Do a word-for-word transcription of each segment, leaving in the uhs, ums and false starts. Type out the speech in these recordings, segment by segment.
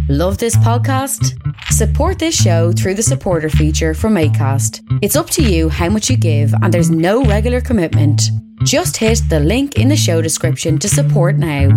Love this podcast? Support this show through the supporter feature from Acast. It's up to you how much you give and there's no regular commitment. Just hit the link in the show description to support now.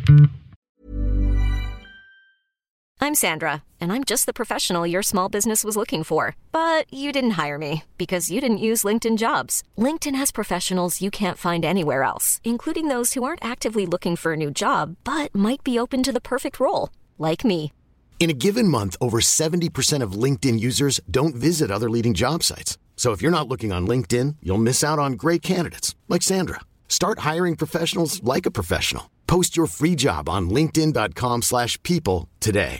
I'm Sandra, and I'm just the professional your small business was looking for. But you didn't hire me because you didn't use LinkedIn Jobs. LinkedIn has professionals you can't find anywhere else, including those who aren't actively looking for a new job, but might be open to the perfect role, like me. In a given month, over seventy percent of LinkedIn users don't visit other leading job sites. So if you're not looking on LinkedIn, you'll miss out on great candidates like Sandra. Start hiring professionals like a professional. Post your free job on linkedin dot com slash people today.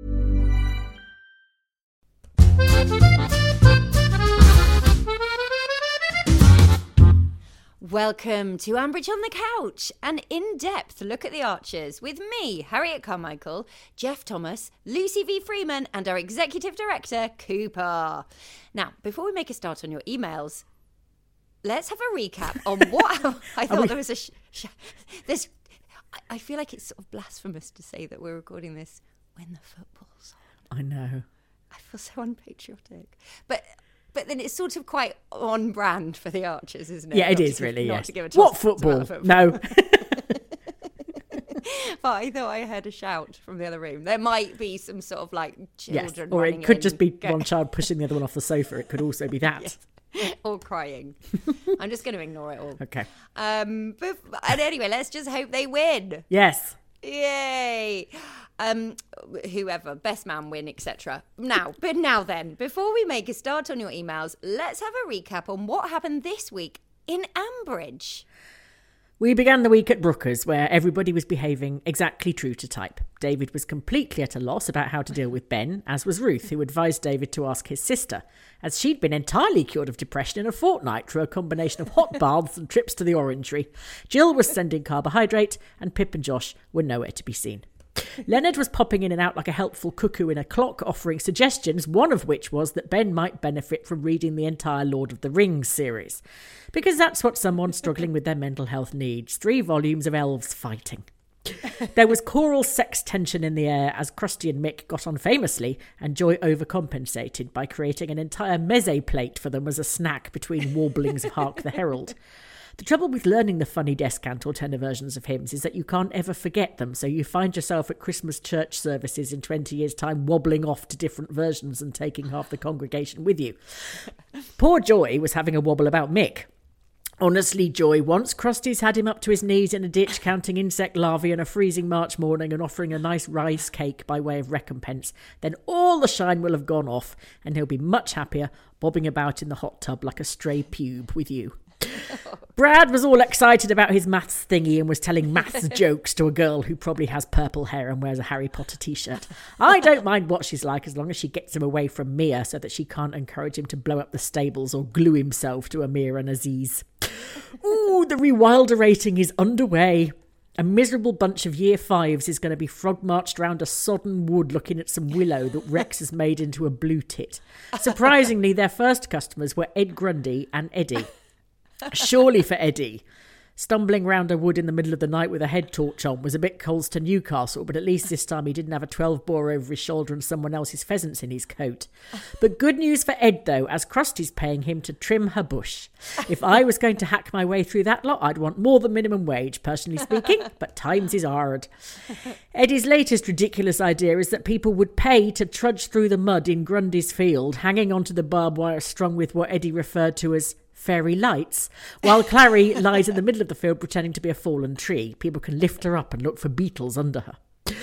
Welcome to Ambridge on the Couch, an in-depth look at the Archers with me, Harriet Carmichael, Jeff Thomas, Lucy V. Freeman, and our Executive Director, Cooper. Now, before we make a start on your emails, let's have a recap on what I thought we... there was a... Sh- sh- this. I feel like it's sort of blasphemous to say that we're recording this when the football's on. I know. I feel so unpatriotic. But... But then it's sort of quite on brand for the Archers, isn't it? Yeah, it not is to, really, not yes. To give a what football? football? No. But I thought I heard a shout from the other room. There might be some sort of like children yes. Or it could just be go- one child pushing the other one off the sofa. It could also be that. Yes. Or crying. I'm just going to ignore it all. Okay. Um. But, and anyway, let's just hope they win. Yes. Yay. Um, whoever, best man win, et cetera. Now, but now then, before we make a start on your emails, let's have a recap on what happened this week in Ambridge. We began the week at Brookers, where everybody was behaving exactly true to type. David was completely at a loss about how to deal with Ben, as was Ruth, who advised David to ask his sister, as she'd been entirely cured of depression in a fortnight through a combination of hot baths and trips to the orangery. Jill was sending carbohydrate, and Pip and Josh were nowhere to be seen. Leonard was popping in and out like a helpful cuckoo in a clock, offering suggestions, one of which was that Ben might benefit from reading the entire Lord of the Rings series. Because that's what someone struggling with their mental health needs. Three volumes of elves fighting. There was choral sex tension in the air as Krusty and Mick got on famously, and Joy overcompensated by creating an entire meze plate for them as a snack between warblings of Hark the Herald. The trouble with learning the funny descant or tenor versions of hymns is that you can't ever forget them, so you find yourself at Christmas church services in twenty years' time wobbling off to different versions and taking half the congregation with you. Poor Joy was having a wobble about Mick. Honestly, Joy, once Krusty's had him up to his knees in a ditch counting insect larvae on a freezing March morning and offering a nice rice cake by way of recompense, then all the shine will have gone off and he'll be much happier bobbing about in the hot tub like a stray pube with you. Brad was all excited about his maths thingy and was telling maths jokes to a girl who probably has purple hair and wears a Harry Potter t-shirt. I don't mind what she's like as long as she gets him away from Mia so that she can't encourage him to blow up the stables or glue himself to Amir and Aziz. Ooh, the rewilderating is underway. A miserable bunch of year fives is going to be frog-marched round a sodden wood looking at some willow that Rex has made into a blue tit. Surprisingly, their first customers were Ed Grundy and Eddie. Surely for Eddie. Stumbling round a wood in the middle of the night with a head torch on was a bit Coles to Newcastle, but at least this time he didn't have a twelve bore over his shoulder and someone else's pheasants in his coat. But good news for Ed, though, as Krusty's paying him to trim her bush. If I was going to hack my way through that lot, I'd want more than minimum wage, personally speaking, but times is hard. Eddie's latest ridiculous idea is that people would pay to trudge through the mud in Grundy's field, hanging onto the barbed wire strung with what Eddie referred to as fairy lights, while Clary lies in the middle of the field pretending to be a fallen tree. People can lift her up and look for beetles under her.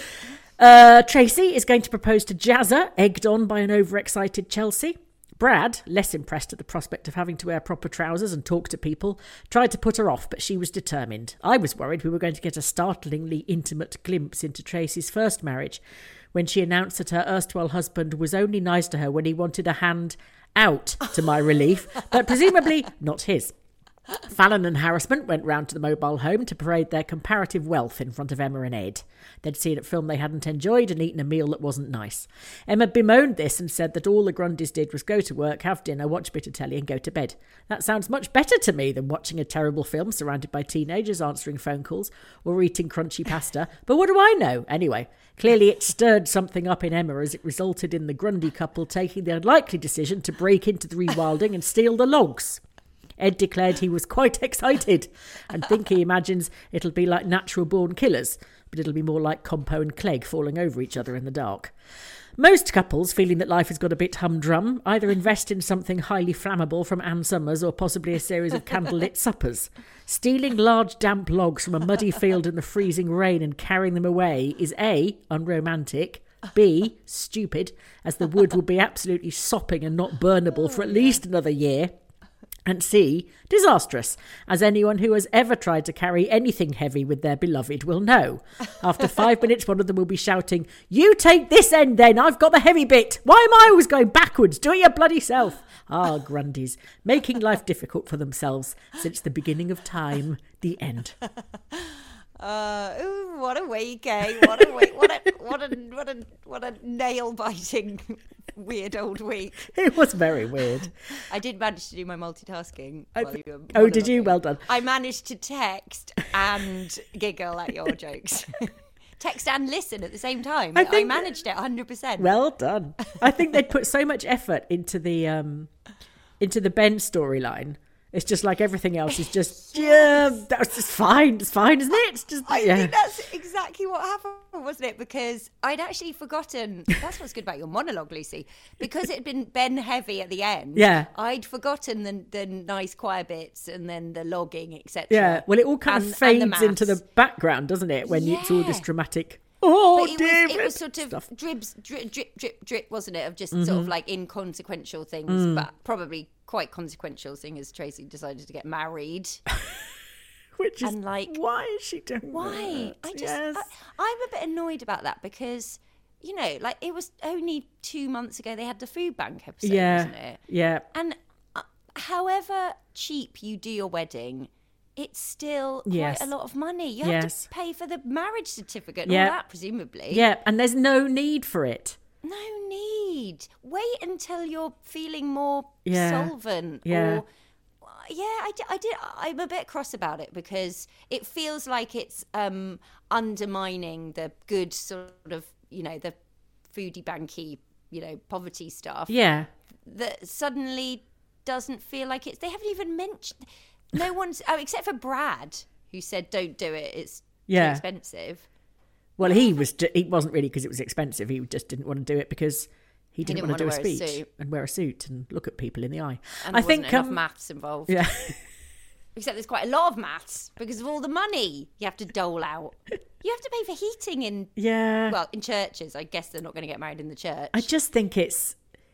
Uh, Tracy is going to propose to Jazza, egged on by an overexcited Chelsea. Brad, less impressed at the prospect of having to wear proper trousers and talk to people, tried to put her off, but she was determined. I was worried we were going to get a startlingly intimate glimpse into Tracy's first marriage, when she announced that her erstwhile husband was only nice to her when he wanted a hand out, to my relief, but presumably not his. Fallon and Harassment went round to the mobile home to parade their comparative wealth in front of Emma and Ed. They'd seen a film they hadn't enjoyed and eaten a meal that wasn't nice. Emma bemoaned this and said that all the Grundys did was go to work, have dinner, watch a bit of telly and go to bed. That sounds much better to me than watching a terrible film surrounded by teenagers answering phone calls or eating crunchy pasta. But what do I know? Anyway, clearly it stirred something up in Emma as it resulted in the Grundy couple taking the unlikely decision to break into the rewilding and steal the logs. Ed declared he was quite excited and think he imagines it'll be like Natural Born Killers, but it'll be more like Compo and Clegg falling over each other in the dark. Most couples, feeling that life has got a bit humdrum, either invest in something highly flammable from Ann Summers or possibly a series of candlelit suppers. Stealing large damp logs from a muddy field in the freezing rain and carrying them away is A, unromantic, B, stupid, as the wood will be absolutely sopping and not burnable for at least another year, and C, disastrous, as anyone who has ever tried to carry anything heavy with their beloved will know. After five minutes, one of them will be shouting, "You take this end then, I've got the heavy bit. Why am I always going backwards? Do it your bloody self." Ah, Grundys, making life difficult for themselves since the beginning of time, the end. Uh, ooh, what a week, eh? What a week! What a what a what a what a nail biting, weird old week. It was very weird. I did manage to do my multitasking. I, while you were oh, did you? monologuing. Well done. I managed to text and giggle at your jokes. Text and listen at the same time. I I, think- I managed it one hundred percent. Well done. I think they'd put so much effort into the um, into the Ben storyline. It's just like everything else is just, yeah, that's just fine. It's fine, isn't it? It's just, I yeah. think that's exactly what happened, wasn't it? Because I'd actually forgotten. That's what's good about your monologue, Lucy. Because it had been Ben heavy at the end. Yeah. I'd forgotten the, the nice choir bits and then the logging, et cetera. Yeah, well, it all kind And- of and the fades into the maths. background, doesn't it? When it's all this Yeah. dramatic, oh, But it David, was, it was sort of stuff. dribs, drip, drip, drip, drip, wasn't it? Of just Mm-hmm. sort of like inconsequential things, Mm. but probably quite consequential, seeing as Tracy decided to get married. Which is, and, like, why is she doing Why? that? I just, Yes. I, I'm a bit annoyed about that because, you know, like it was only two months ago they had the food bank episode, yeah, wasn't it? yeah, And uh, however cheap you do your wedding, it's still quite Yes. a lot of money. You have Yes. to pay for the marriage certificate and Yeah. all that, presumably. yeah, and there's no need for it. No need. Wait until you're feeling more Yeah. solvent. Yeah. Or, yeah, I did, I did. I'm a bit cross about it because it feels like it's um, undermining the good sort of, you know, the foodie banky, you know, poverty stuff. Yeah, That suddenly doesn't feel like it's. They haven't even mentioned. No one's oh, except for Brad, who said, "Don't do it. It's Yeah. too expensive." well, he was. ju- He wasn't really because it was expensive. He just didn't want to do it because he didn't, didn't want to do a wanna wear a speech suit. and wear a suit and look at people in the eye. And I there think wasn't enough um, maths involved. yeah. Except there's quite a lot of maths because of all the money you have to dole out. You have to pay for heating in, Yeah. well, in churches. I guess they're not going to get married in the church. I just think it's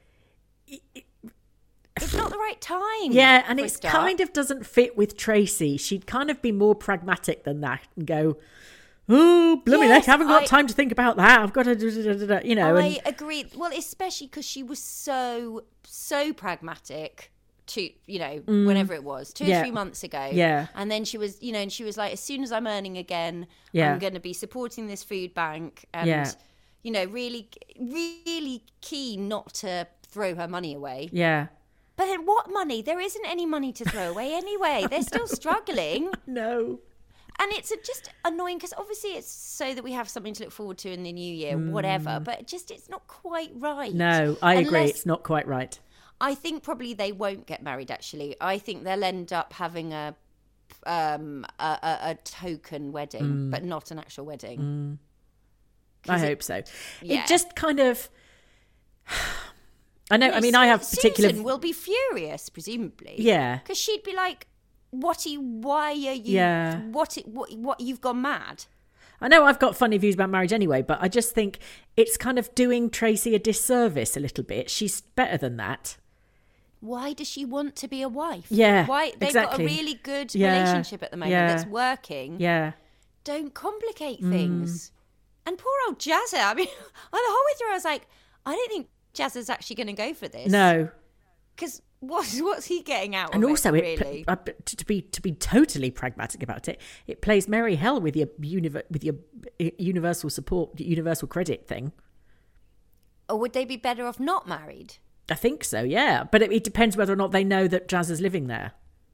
It's not the right time. yeah, and for a it start. kind of doesn't fit with Tracy. She'd kind of be more pragmatic than that and go, "Oh, blooming Yes, heck, I haven't got I- time to think about that. I've got to, da, da, da, da," you know." I And agree. Well, especially because she was so, so pragmatic to, you know, whenever it was, two Yeah. or three months ago. Yeah. And then she was, you know, and she was like, as soon as I'm earning again, Yeah. I'm going to be supporting this food bank. And, Yeah. you know, really, really keen not to throw her money away. yeah, But then what money? There isn't any money to throw away anyway. They're still struggling. no, And it's a, just annoying because obviously it's so that we have something to look forward to in the new year, whatever. But just it's not quite right. Mm. no, I agree. Unless- It's not quite right. I think probably they won't get married. Actually, I think they'll end up having a um a, a, a token wedding, Mm. but not an actual wedding. I 'Cause it- hope so. yeah. It just kind of. I know. I mean, I have particular. Susan will be furious, presumably. Yeah. because she'd be like, "What? Are you, why are you? Yeah. What? What? What? You've gone mad." I know I've got funny views about marriage anyway, but I just think it's kind of doing Tracy a disservice a little bit. She's better than that. Why does she want to be a wife? Yeah, Why they've exactly. got a really good Yeah, relationship at the moment yeah. that's working. Yeah. Don't complicate Mm. things. And poor old Jazza. I mean, the whole way through, I was like, I don't think Jazza's actually going to go for this. No. Because What's what's he getting out and of also, it, it, really? uh, to, to be to be totally pragmatic about it, it plays merry hell with your univer- with your universal support, universal credit thing. Or would they be better off not married? I think so, yeah. But it, it depends whether or not they know that Jazz is living there.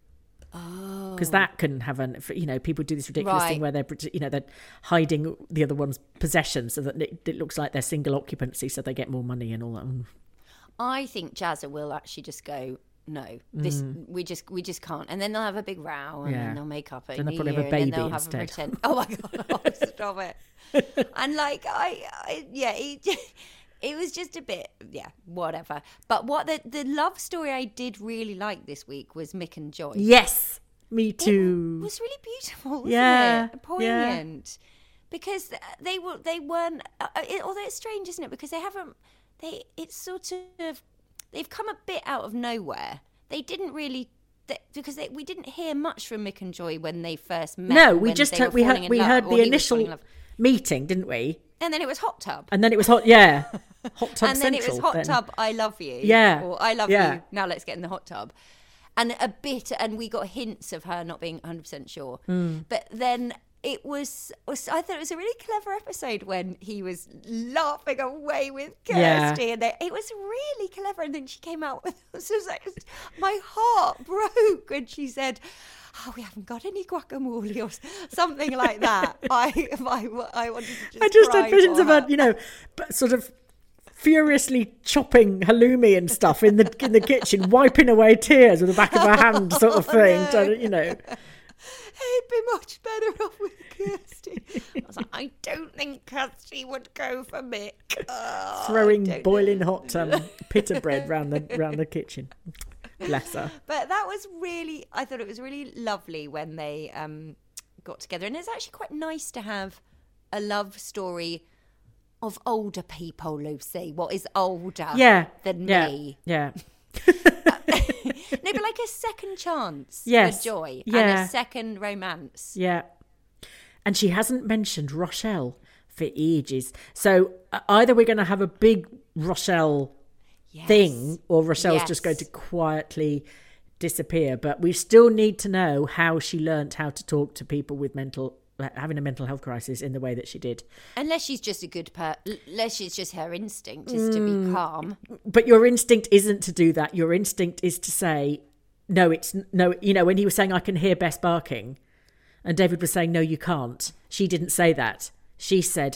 Oh, because that can have an, you know, people do this ridiculous Right. thing where they're, you know, they're hiding the other one's possessions so that it, it looks like they're single occupancy, so they get more money and all that. Mm. I think Jazza will actually just go, no, this we just we just can't, and then they'll have a big row, and Yeah. then they'll make up a Then they'll new probably year, have a and then baby they'll have instead. a pretend. Oh my god, oh, stop it! And like I, I yeah, it, it was just a bit, yeah, whatever. But what the the love story I did really like this week was Mick and Joy. Yes, me It too. was really beautiful, wasn't Yeah, it? Poignant. Because they were, they weren't. Uh, it, although it's strange, isn't it? Because they haven't. They. It's sort of. They've come a bit out of nowhere. They didn't really. They, because they, we didn't hear much from Mick and Joy when they first met. No, we when just they heard, were we falling heard in we love, heard or the he was initial falling in love. meeting, didn't we? And then it was Hot Tub. And then it was hot, yeah, hot tub and then central. it was Hot then. Tub, I love you. Yeah, Or I love yeah. you, now let's get in the hot tub. And a bit, and we got hints of her not being one hundred percent sure. Mm. But then it was, was, I thought it was a really clever episode when he was laughing away with Kirsty. Yeah. And they, it was really clever. And then she came out with, it was like, my heart broke when she said, oh, we haven't got any guacamole or something like that. I, I, I wanted to just I just cry had visions for of her, her. you know, but sort of furiously chopping halloumi and stuff in the in the kitchen, wiping away tears with the back of her hand, sort of Oh, thing. no. trying to, you know, He'd be much better off with Kirsty. I was like, I don't think Kirsty would go for Mick. Oh, throwing I don't boiling know. hot um, pita bread round the round the kitchen. Bless her. But that was really, I thought it was really lovely when they um, got together. And it's actually quite nice to have a love story of older people, Lucy. What is older Yeah, than yeah, me? yeah. No, but like a second chance Yes, for joy and yeah. a second romance. Yeah. And she hasn't mentioned Rochelle for ages. So uh, either we're going to have a big Rochelle Yes. thing or Rochelle's Yes. just going to quietly disappear. But we still need to know how she learnt how to talk to people with mental, having a mental health crisis in the way that she did. Unless she's just a good per, unless she's just her instinct is to Mm. be calm. But your instinct isn't to do that. Your instinct is to say, no, it's no, you know, when he was saying, I can hear Bess barking, and David was saying, no, you can't. She didn't say that. She said,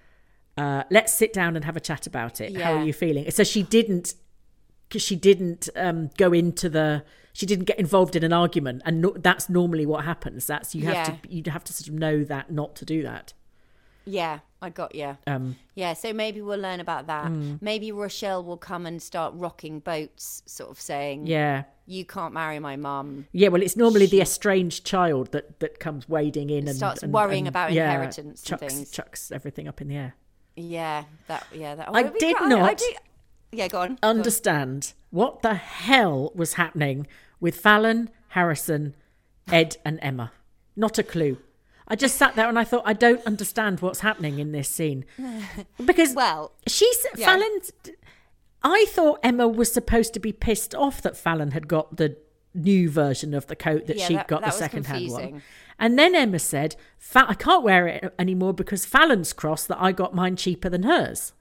uh, let's sit down and have a chat about it. How Yeah. are you feeling? So she didn't, because she didn't um, go into the, she didn't get involved in an argument. And no, that's normally what happens. That's, you have Yeah. to, you have to sort of know that not to do that. Yeah, I got you. Um, Yeah, so maybe we'll learn about that. Mm. Maybe Rochelle will come and start rocking boats, sort of saying, yeah. you can't marry my mum. Yeah, well, it's normally the estranged child that, that comes wading in and Starts and- worrying and, about yeah, inheritance and chucks, things. chucks everything up in the air. Yeah, that. Yeah, that. I Well, we did got- not I, I do, yeah, go on. Go on. Understand what the hell was happening with Fallon, Harrison, Ed, and Emma. Not a clue. I just sat there and I thought, I don't understand what's happening in this scene because Well, she's yeah. Fallon's. I thought Emma was supposed to be pissed off that Fallon had got the new version of the coat that Yeah, she'd that- got that the was second-hand one. confusing. And then Emma said, Fa- I can't wear it anymore because Fallon's cross that I got mine cheaper than hers.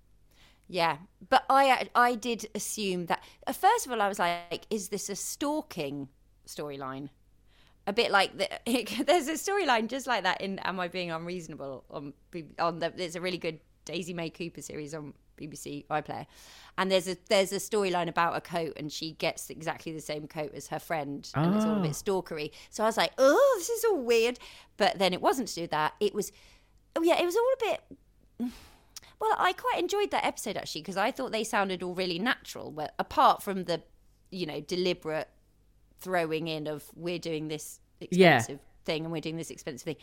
Yeah, but I I did assume that. Uh, first of all, I was like, "Is this a stalking storyline?" A bit like the, there's a storyline just like that in "Am I Being Unreasonable?" on B- on the. There's a really good Daisy May Cooper series on B B C iPlayer, and there's a there's a storyline about a coat, and she gets exactly the same coat as her friend, and it's all a bit stalkery. So I was like, "Oh, this is all weird," but then it wasn't to do that. It was, oh yeah, it was all a bit. Well, I quite enjoyed that episode actually because I thought they sounded all really natural. But apart from the, you know, deliberate throwing in of we're doing this expensive thing and we're doing this expensive thing,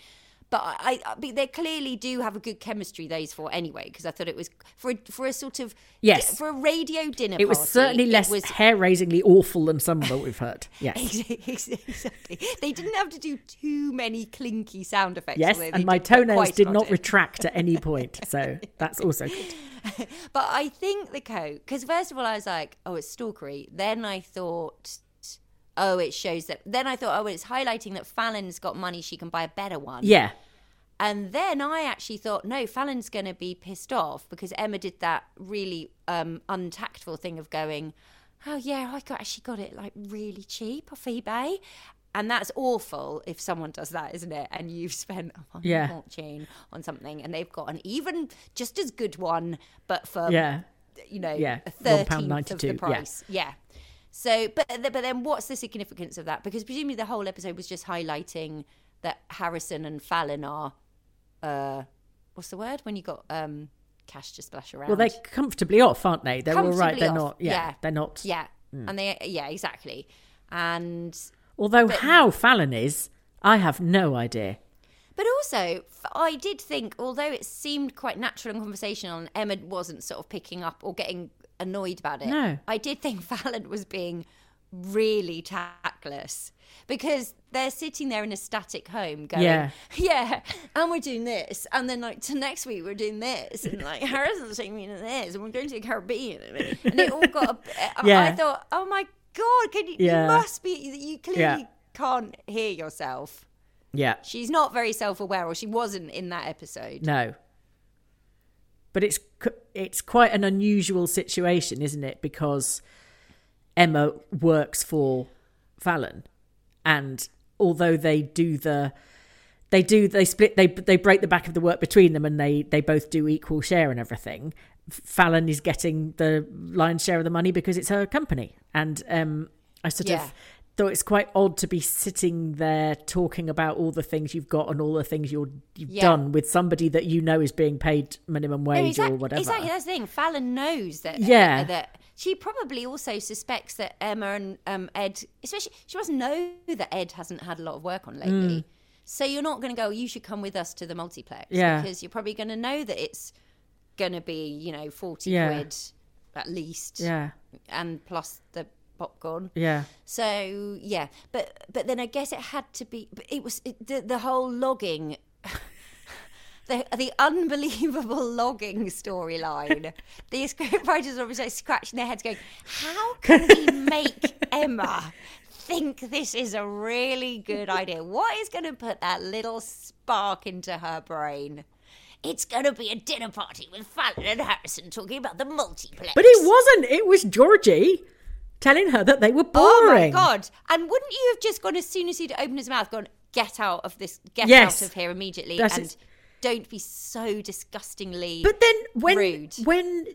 But I, I, but they clearly do have a good chemistry, those four, anyway. Because I thought it was for a, for a sort of yes for a radio dinner. It was party, certainly less was... hair-raisingly awful than some that we've heard. Yes, exactly. They didn't have to do too many clinky sound effects. Yes, and my toenails did not retract at any point, so that's also good. But I think the coat, because first of all I was like, oh, it's stalkery. Then I thought, oh, it shows that. Then I thought, oh, it's highlighting that Fallon's got money, she can buy a better one. Yeah. And then I actually thought, no, Fallon's going to be pissed off because Emma did that really um, untactful thing of going, oh, yeah, I got actually got it like really cheap off eBay. And that's awful if someone does that, isn't it? And you've spent a yeah. fortune on something and they've got an even just as good one, but for, yeah. you know, yeah. a thirteenth of the price. Yeah. yeah. So, but, but then what's the significance of that? Because presumably the whole episode was just highlighting that Harrison and Fallon are, uh, what's the word? When you got um, cash to splash around. Well, they're comfortably off, aren't they? They're all right. They're off. not, yeah, yeah. they're not. Yeah. Mm. And they, yeah, exactly. And... Although but, how Fallon is, I have no idea. But also, I did think, although it seemed quite natural and conversational and Emma wasn't sort of picking up or getting annoyed about it, no. I did think Fallon was being really tactless because they're sitting there in a static home going, yeah, yeah and we're doing this. And then like to next week, we're doing this. And like Harrison's taking me to this. And we're going to the Caribbean. And it all got, a, yeah. I thought, oh my God, can you, yeah. you must be, you clearly yeah. can't hear yourself. Yeah. She's not very self-aware, or she wasn't in that episode. No. But it's it's quite an unusual situation, isn't it? Because Emma works for Fallon, and although they do the they do they split they they break the back of the work between them, and they they both do equal share and everything. Fallon is getting the lion's share of the money because it's her company, and um, I sort yeah. of thought it's quite odd to be sitting there talking about all the things you've got and all the things you're, you've yeah. done with somebody that you know is being paid minimum wage no, exactly, or whatever. Exactly, that's the thing. Fallon knows that. Yeah. Uh, that she probably also suspects that Emma and um, Ed, especially, she must know that Ed hasn't had a lot of work on lately. Mm. So you're not going to go, you should come with us to the multiplex. Yeah. Because you're probably going to know that it's going to be, you know, forty yeah. quid at least. Yeah. And plus the popcorn. Yeah. So yeah, but but then I guess it had to be. But it was it, the the whole logging, the the unbelievable logging storyline. The scriptwriters were obviously scratching their heads, going, "How can we make Emma think this is a really good idea? What is going to put that little spark into her brain?" It's going to be a dinner party with Fallon and Harrison talking about the multiplex. But it wasn't. It was Georgie telling her that they were boring. Oh my God. And wouldn't you have just gone, as soon as he'd opened his mouth, gone, get out of this, get yes. out of here immediately. That's and it. Don't be so disgustingly But then when, rude. when,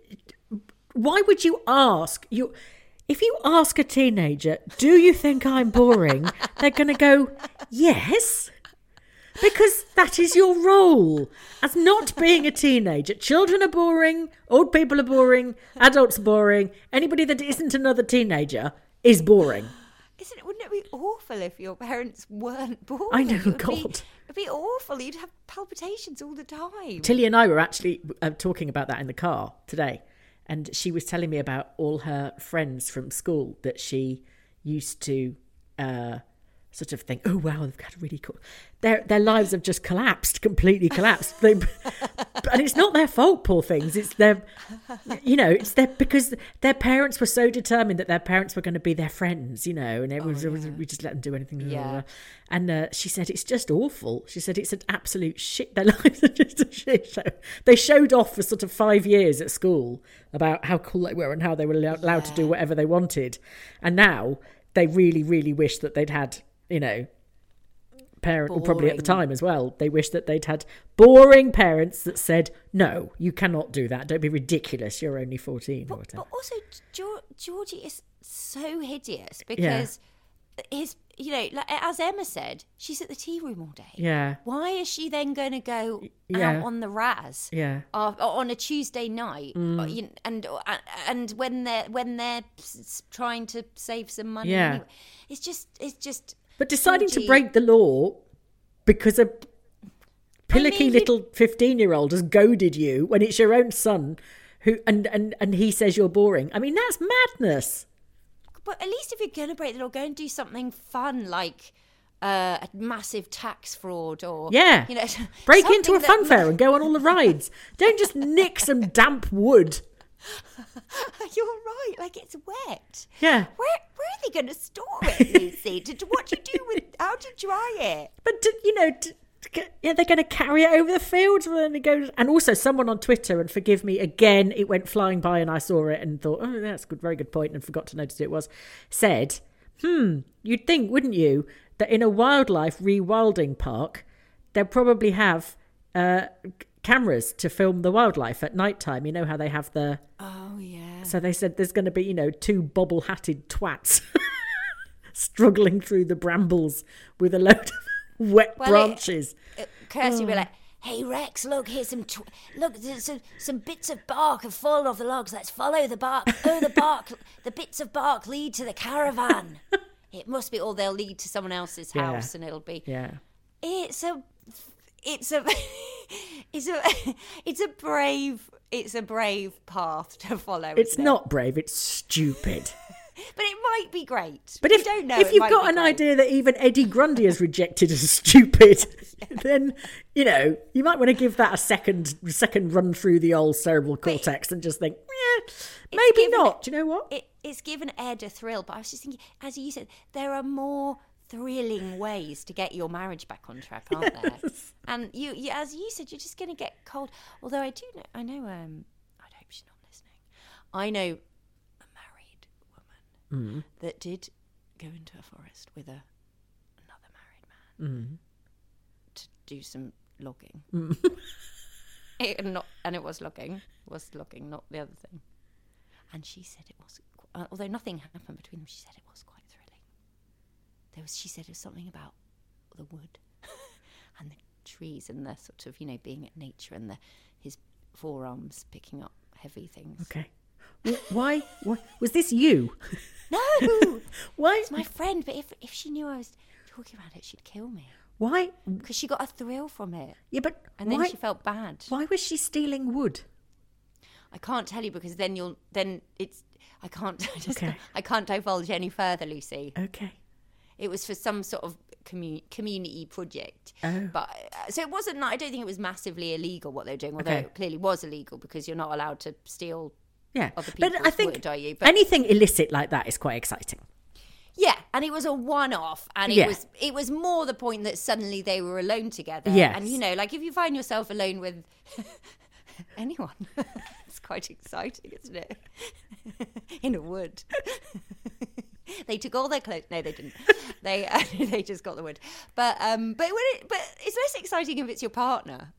why would you ask? You, if you ask a teenager, do you think I'm boring? They're going to go, yes. Because that is your role as not being a teenager. Children are boring, old people are boring, adults are boring. Anybody that isn't another teenager is boring. Isn't it? Wouldn't it be awful if your parents weren't boring? I know, it would God. Be, it'd be awful. You'd have palpitations all the time. Tilly and I were actually uh, talking about that in the car today. And she was telling me about all her friends from school that she used to... Uh, sort of think, oh wow, they've got a really cool. Their their lives have just collapsed, completely collapsed. They, and it's not their fault, poor things. It's their, you know, it's their because their parents were so determined that their parents were going to be their friends, you know, and it was, oh, yeah. we just let them do anything. Yeah. And uh, she said it's just awful. She said it's an absolute shit. Their lives are just a shit show. They showed off for sort of five years at school about how cool they were and how they were allowed yeah. to do whatever they wanted, and now they really, really wish that they'd had. You know, parent, well, probably at the time as well, they wish that they'd had boring parents that said, no, you cannot do that. Don't be ridiculous. You're only fourteen but, or whatever. But also, George, Georgie is so hideous because yeah. his, you know, like, as Emma said, she's at the tea room all day. Yeah. Why is she then going to go yeah. out on the Raz? Yeah. Uh, on a Tuesday night, mm. or, you know, and and when they're when they're trying to save some money. Yeah. Anyway. It's just, it's just. But deciding Georgie... to break the law because of pillocky I mean, little fifteen-year-old has goaded you when it's your own son who and, and, and he says you're boring. I mean, that's madness. But at least if you're going to break the law, go and do something fun like uh, a massive tax fraud or... Yeah. You know, break into a that... fun fair and go on all the rides. Don't just nick some damp wood. You're right, like it's wet. Yeah. Where where are they going to store it, Lucy? to, to, what do you do with... How do you dry it? But, to, you know... To, Yeah, they're going to carry it over the fields and then it goes. And also, someone on Twitter, and forgive me again, it went flying by and I saw it and thought, oh, that's a good, very good point, and forgot to notice who it was. Said, hmm, you'd think, wouldn't you, that in a wildlife rewilding park, they'll probably have uh, cameras to film the wildlife at night time. You know how they have the. Oh yeah. So they said there's going to be, you know, two bobble-hatted twats struggling through the brambles with a load of wet well, branches. It, it, Kirsty oh. will be like, hey Rex, look, here's some tw- look, there's some, some bits of bark have fallen off the logs. Let's follow the bark. Oh, the bark, the bits of bark lead to the caravan. It must be, or they'll lead to someone else's Yeah. house, and it'll be. Yeah. It's a, it's a, it's a, it's a brave, it's a brave path to follow. It's isn't not it? brave. It's stupid. But it might be great. But you if, don't know, if it you've might got be an great. idea that even Eddie Grundy has rejected as stupid, then, you know, you might want to give that a second second run through the old cerebral cortex and just think, eh, maybe given- not. Do you know what? It, it's given Ed a thrill, but I was just thinking, as you said, there are more thrilling ways to get your marriage back on track, aren't there? And you, you, as you said, you're just going to get cold. Although I do know, I know, um, I hope she's not listening. I know a married woman Mm. that did go into a forest with a another married man Mm. to do some logging. Mm. it, not, and it was logging, was logging, not the other thing. And she said it was, uh, although nothing happened between them, she said it was quite thrilling. There was, she said it was something about the wood and the trees and the sort of, you know, being at nature and the his forearms picking up heavy things. Okay. Why, why? Was this you? No! Why? It's my friend, but if if she knew I was talking about it, she'd kill me. Why? Because she got a thrill from it. Yeah, but And then why, she felt bad. why was she stealing wood? I can't tell you because then you'll, then it's, I can't, I just, Okay. I can't divulge any further, Lucy. Okay. It was for some sort of commu- community project. Oh. But uh, so it wasn't, I don't think it was massively illegal what they were doing, although Okay. it clearly was illegal because you're not allowed to steal Yeah. other But people's I think wood, are you? But anything illicit like that is quite exciting. yeah, and it was a one-off, and it Yeah. was it was more the point that suddenly they were alone together. Yes. And you know, like if you find yourself alone with anyone, it's quite exciting, isn't it? In a wood. They took all their clothes. No, they didn't. They uh, they just got the wood. But um, but when it, but it's less exciting if it's your partner.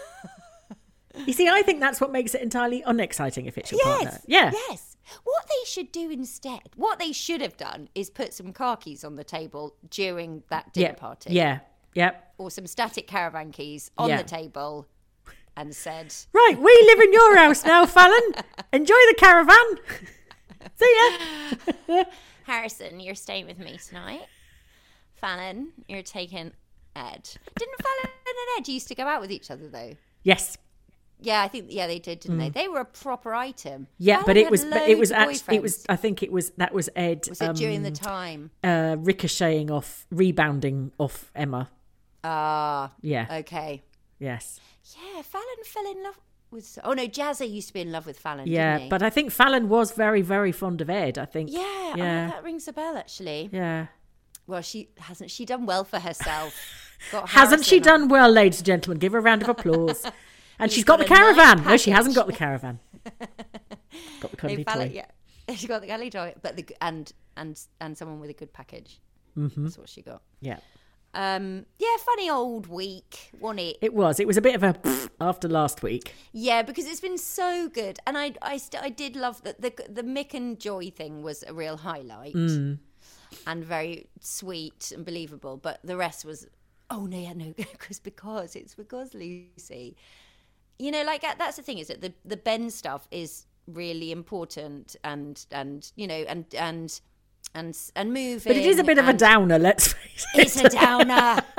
You see, I think that's what makes it entirely unexciting if it's your Yes. partner. Yeah. Yes. What they should do instead, what they should have done, is put some car keys on the table during that dinner Yeah. party. Yeah. Yep. Or some static caravan keys on Yeah. the table, and said, Right, we live in your house now, Fallon. Enjoy the caravan. See ya. Harrison, you're staying with me tonight. Fallon, you're taking Ed. Didn't Fallon and Ed used to go out with each other, though? Yes. Yeah, I think, yeah, they did, didn't they? They were a proper item. Yeah, Fallon but it had was but it was loads of actually it was boyfriends. I think it was that was Ed Was it during um, the time? uh ricocheting off rebounding off Emma. Ah, Yeah. okay. Yes. Yeah, Fallon fell in love with... Oh, no, Jazza used to be in love with Fallon, Yeah, didn't he? but I think Fallon was very very fond of Ed, I think. Yeah, Yeah. oh, that rings a bell, actually. Yeah. Well, she hasn't she done well for herself? Got Hasn't she Harrison on- done well, ladies and gentlemen? Give her a round of applause. And He's she's got, got the a nice caravan. No, she package. hasn't got the caravan. Got the No, cuddly Fallon, toy. yeah, she got the galley toy, but the and and and someone with a good package. Mm-hmm. That's what she got. Yeah. Um, yeah, funny old week, wasn't it? It was. It was a bit of a pfft after last week. Yeah, because it's been so good, and I I st- I did love that the the Mick and Joy thing was a real highlight Mm. and very sweet and believable. But the rest was, oh no, yeah, no, because because it's because Lucy, you know, like that's the thing is that the the Ben stuff is really important, and and you know and and and and moving. But it is a bit of a and- downer, let's face it. It's a downer.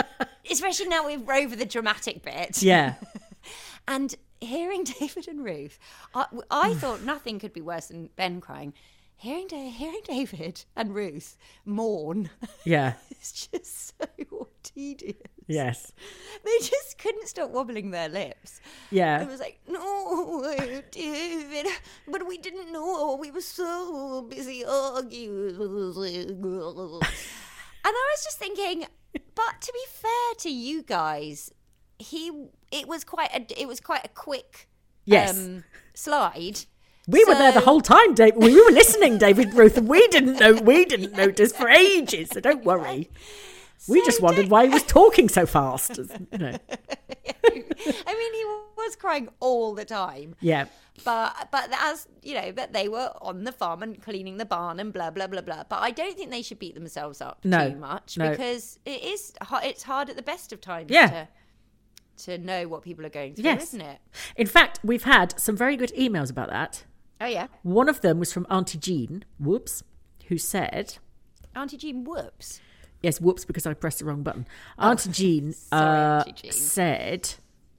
especially now we're over the dramatic bit. Yeah. And hearing David and Ruth, I, I thought nothing could be worse than Ben crying. Hearing, hearing David and Ruth mourn, yeah, it's just so tedious. Yes. They just couldn't stop wobbling their lips. Yeah. It was like, no, David, but we didn't know. We were so busy arguing. And I was just thinking, but to be fair to you guys, he it was quite a it was quite a quick yes. um, slide. We so, were there the whole time, Dave. We were listening, David Ruth, and we didn't know. We didn't notice for ages. So don't worry. So we just wondered why he was talking so fast. You know. I mean, he was crying all the time. Yeah. But but as you know, that they were on the farm and cleaning the barn and blah blah blah blah. But I don't think they should beat themselves up no, too much no. because it is it's hard at the best of times. Yeah. To, to know what people are going through, yes. isn't it? In fact, we've had some very good emails about that. Oh, yeah. One of them was from Auntie Jean, whoops, who said... Auntie Jean, whoops? Yes, whoops, because I pressed the wrong button. Oh, Auntie Jean, sorry, uh, Auntie Jean. said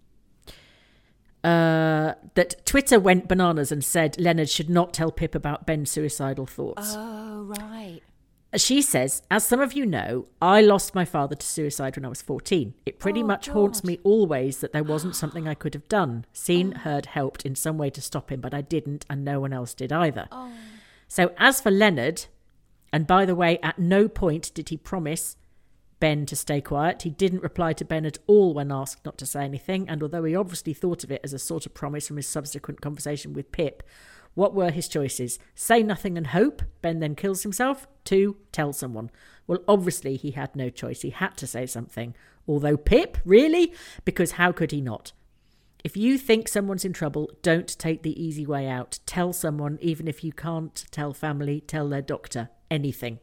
uh, that Twitter went bananas and said Leonard should not tell Pip about Ben's suicidal thoughts. Oh, right. She says, as some of you know, I lost my father to suicide when I was fourteen. It pretty oh, much God. haunts me always that there wasn't something I could have done. Seen, heard, helped in some way to stop him, but I didn't, and no one else did either. Oh. So as for Leonard, and by the way, at no point did he promise Ben to stay quiet. He didn't reply to Ben at all when asked not to say anything, and although he obviously thought of it as a sort of promise from his subsequent conversation with Pip, what were his choices? Say nothing and hope, Ben then kills himself. Two, tell someone. Well, obviously he had no choice. He had to say something. Although Pip, really? Because how could he not? If you think someone's in trouble, don't take the easy way out. Tell someone, even if you can't tell family, tell their doctor, anything.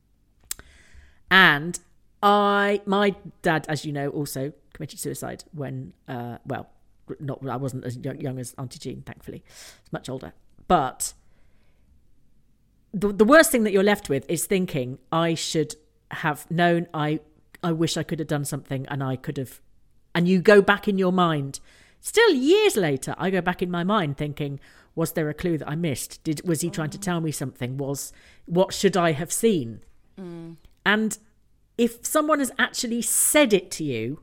And I, my dad, as you know, also committed suicide when, uh, well, not I wasn't as young, young as Auntie Jean, thankfully. He's much older. But the the worst thing that you're left with is thinking, I should have known, I I wish I could have done something and I could have... And you go back in your mind. Still years later, I go back in my mind thinking, was there a clue that I missed? Did Was he oh. trying to tell me something? Was What should I have seen? Mm. And if someone has actually said it to you,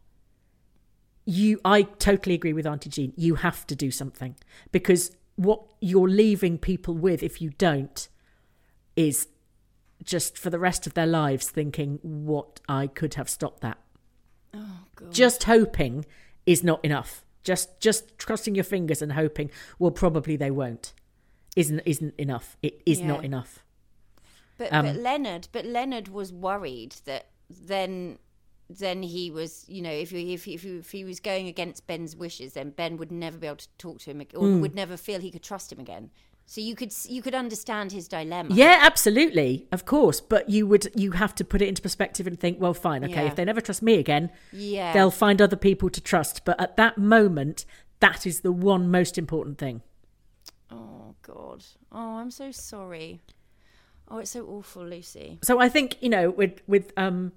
you, I totally agree with Auntie Jean. You have to do something, because what you're leaving people with if you don't is just for the rest of their lives thinking, what I could have stopped that. Oh, God. Just hoping is not enough. Just just crossing your fingers and hoping, well, probably they won't, isn't isn't enough. It is yeah. not enough. But um, but Leonard, but Leonard was worried that then. then he was, you know, if he, if, he, if, he, if he was going against Ben's wishes, then Ben would never be able to talk to him or mm. would never feel he could trust him again. So you could you could understand his dilemma. Yeah, absolutely, of course. But you would you have to put it into perspective and think, well, fine, okay, yeah. if they never trust me again, yeah. they'll find other people to trust. But at that moment, that is the one most important thing. Oh, God. Oh, I'm so sorry. Oh, it's so awful, Lucy. So I think, you know, with with um.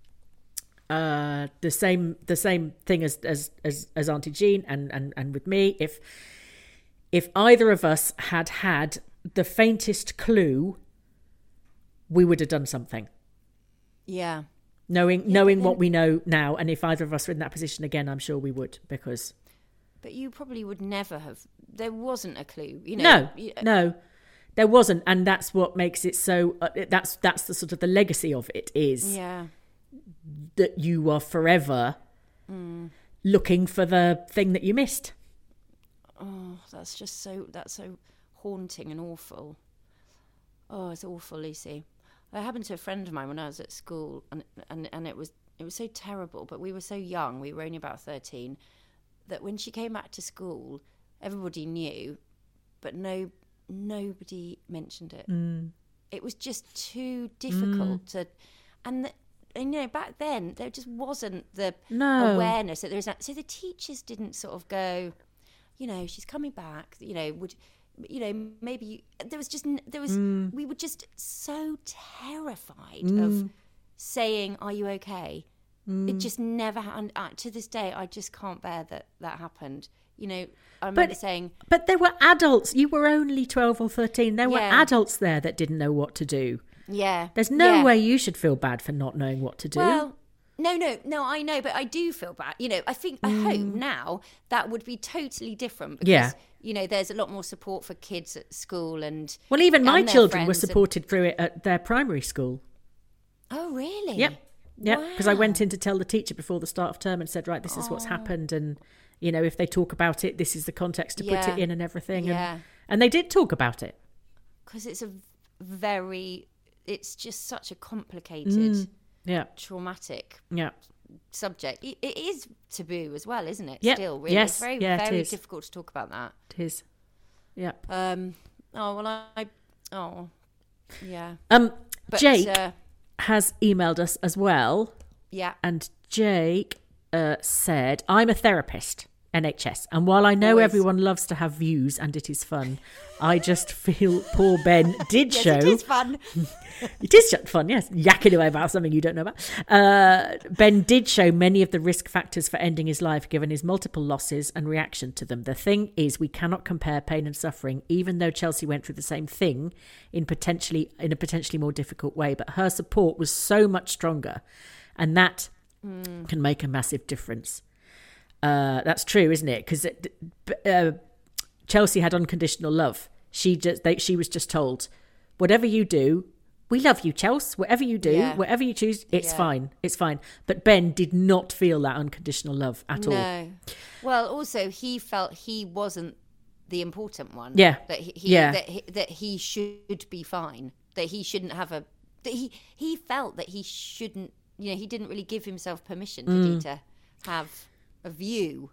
Uh, the same the same thing as as as, as Auntie Jean and, and, and with me. If if either of us had had the faintest clue, we would have done something. Yeah. Knowing yeah, knowing then, what we know now, and if either of us were in that position again, I'm sure we would, because. But you probably would never have. There wasn't a clue, you know. No, you, no, there wasn't, and that's what makes it so. Uh, that's that's the sort of the legacy of it is. Yeah. That you are forever mm. looking for the thing that you missed. Oh, that's just so, that's so haunting and awful. Oh, it's awful, Lucy. That happened to a friend of mine when I was at school, and and, and it was it was so terrible, but we were so young, we were only about thirteen, that when she came back to school, everybody knew, but no nobody mentioned it. Mm. It was just too difficult mm. to... And the, And, you know, back then, there just wasn't the no. awareness that there was that. So the teachers didn't sort of go, you know, she's coming back, you know, would, you know, maybe, there was just, there was, mm. we were just so terrified mm. of saying, are you okay? Mm. It just never happened. Uh, to this day, I just can't bear that that happened. You know, I remember but, saying... But there were adults. You were only twelve or thirteen. There yeah. were adults there that didn't know what to do. Yeah. There's no yeah. way you should feel bad for not knowing what to do. Well, no, no, no, I know, but I do feel bad. You know, I think, I Mm. hope now that would be totally different because, Yeah. you know, there's a lot more support for kids at school and... Well, even my and their children were friends and- supported through it at their primary school. Oh, really? Yep. Yeah, because I Wow. went in to tell the teacher before the start of term and said, right, this is what's happened. And, you know, if they talk about it, this is the context to put Yeah. it in and everything. Yeah. And, and they did talk about it. Because it's a very... It's just such a complicated, Mm. Yeah. traumatic Yeah. subject. It it is taboo as well, isn't it? Yep. Still, really. Yes. It's very, Yeah, it very is. difficult to talk about that. It is. Yeah. Um. Oh, well, I... Oh, yeah. Um, But, Jake uh, has emailed us as well. yeah. And Jake uh, said, I'm a therapist, N H S. And while I know Always. everyone loves to have views and it is fun, I just feel poor Ben did Yes, show... it is fun. It is fun, yes. Yakking away about something you don't know about. Uh, Ben did show many of the risk factors for ending his life, given his multiple losses and reaction to them. The thing is, we cannot compare pain and suffering, even though Chelsea went through the same thing in potentially in a potentially more difficult way. But her support was so much stronger, and that mm. can make a massive difference. Uh, that's true, isn't it? Because uh, Chelsea had unconditional love. She just they, she was just told, whatever you do, we love you, Chelsea. Whatever you do, Yeah. whatever you choose, it's Yeah. fine. It's fine. But Ben did not feel that unconditional love at all. No. Well, also he felt he wasn't the important one. Yeah. That he, he Yeah. that he, that he should be fine. That he shouldn't have a. That he he felt that he shouldn't. You know, he didn't really give himself permission, did Mm. he, to have a view.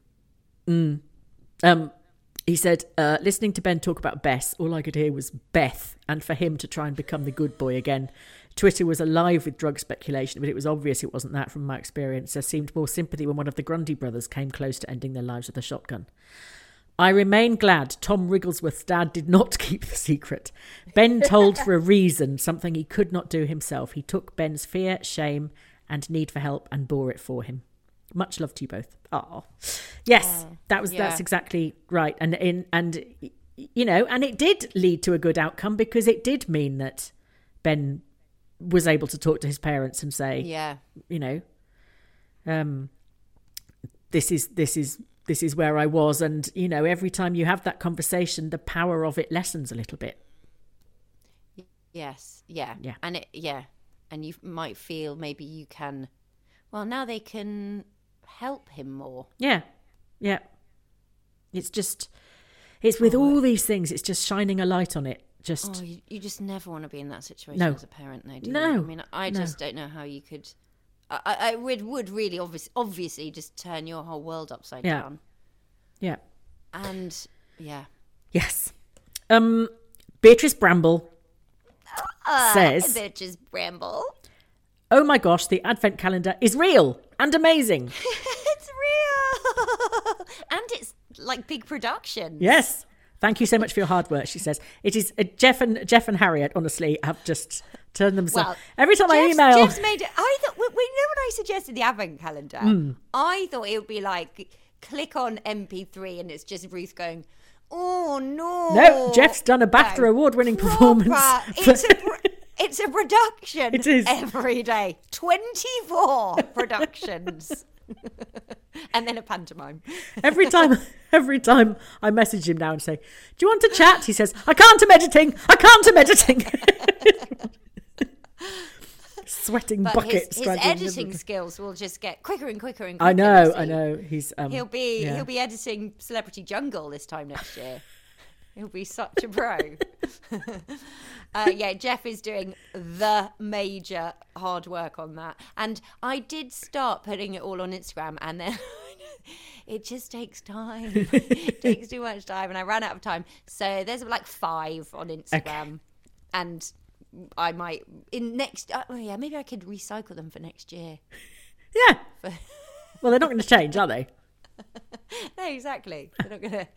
Mm. Um, he said, uh, listening to Ben talk about Bess, all I could hear was Beth, and for him to try and become the good boy again. Twitter was alive with drug speculation, but it was obvious it wasn't that from my experience. There seemed more sympathy when one of the Grundy brothers came close to ending their lives with a shotgun. I remain glad Tom Wrigglesworth's dad did not keep the secret. Ben told for a reason, something he could not do himself. He took Ben's fear, shame, and need for help and bore it for him. Much love to you both. Oh, yes, Oh, that was yeah. that's exactly right. And in and you know, and it did lead to a good outcome because it did mean that Ben was able to talk to his parents and say, Yeah. you know, um, this is this is this is where I was, and you know, every time you have that conversation, the power of it lessens a little bit. Yes. Yeah. Yeah. And it. Yeah. And you might feel maybe you can. Well, now they can help him more. Yeah, yeah. It's just, it's with all these things, it's just shining a light on it. Just Oh, you, you just never want to be in that situation No. as a parent, though, do No. you? I mean, I No. just don't know how you could. I, I, I would would really obvious, obviously just turn your whole world upside Yeah. down. yeah, And yeah, yes. Um, Beatrice Bramble uh, says, bitches bramble. "Oh my gosh, the Advent calendar is real and amazing." It's real, and it's like big production. Yes. Thank you so much for your hard work, she says. It is uh, Jeff and Jeff and Harriet, honestly, have just turned themselves. Well, Every time Jeff's, I email. Jeff's made it. I thought we, we know when I suggested the Advent calendar. Mm. I thought it would be like click on M P three and it's just Ruth going, "Oh no!" No, Jeff's done a BAFTA No. award-winning Proper. performance. It's a pro- it's a production. It is. every day. Twenty-four productions. And then a pantomime. Every time, every time I message him now and say, "Do you want to chat?" He says, "I can't. I'm editing. I can't. I'm editing." Sweating But buckets. his, his trying to- editing skills will just get quicker and quicker and quicker. I know. you I see. know. He's. Um, He'll be yeah. he'll be editing Celebrity Jungle this time next year. He'll be such a pro. uh, yeah, Jeff is doing the major hard work on that, and I did start putting it all on Instagram, and then it just takes time. It takes too much time, and I ran out of time. So there's like five on Instagram, Okay. and I might in next. Uh, oh yeah, maybe I could recycle them for next year. Yeah. Well, they're not going to change, are they? No, exactly. They're not gonna.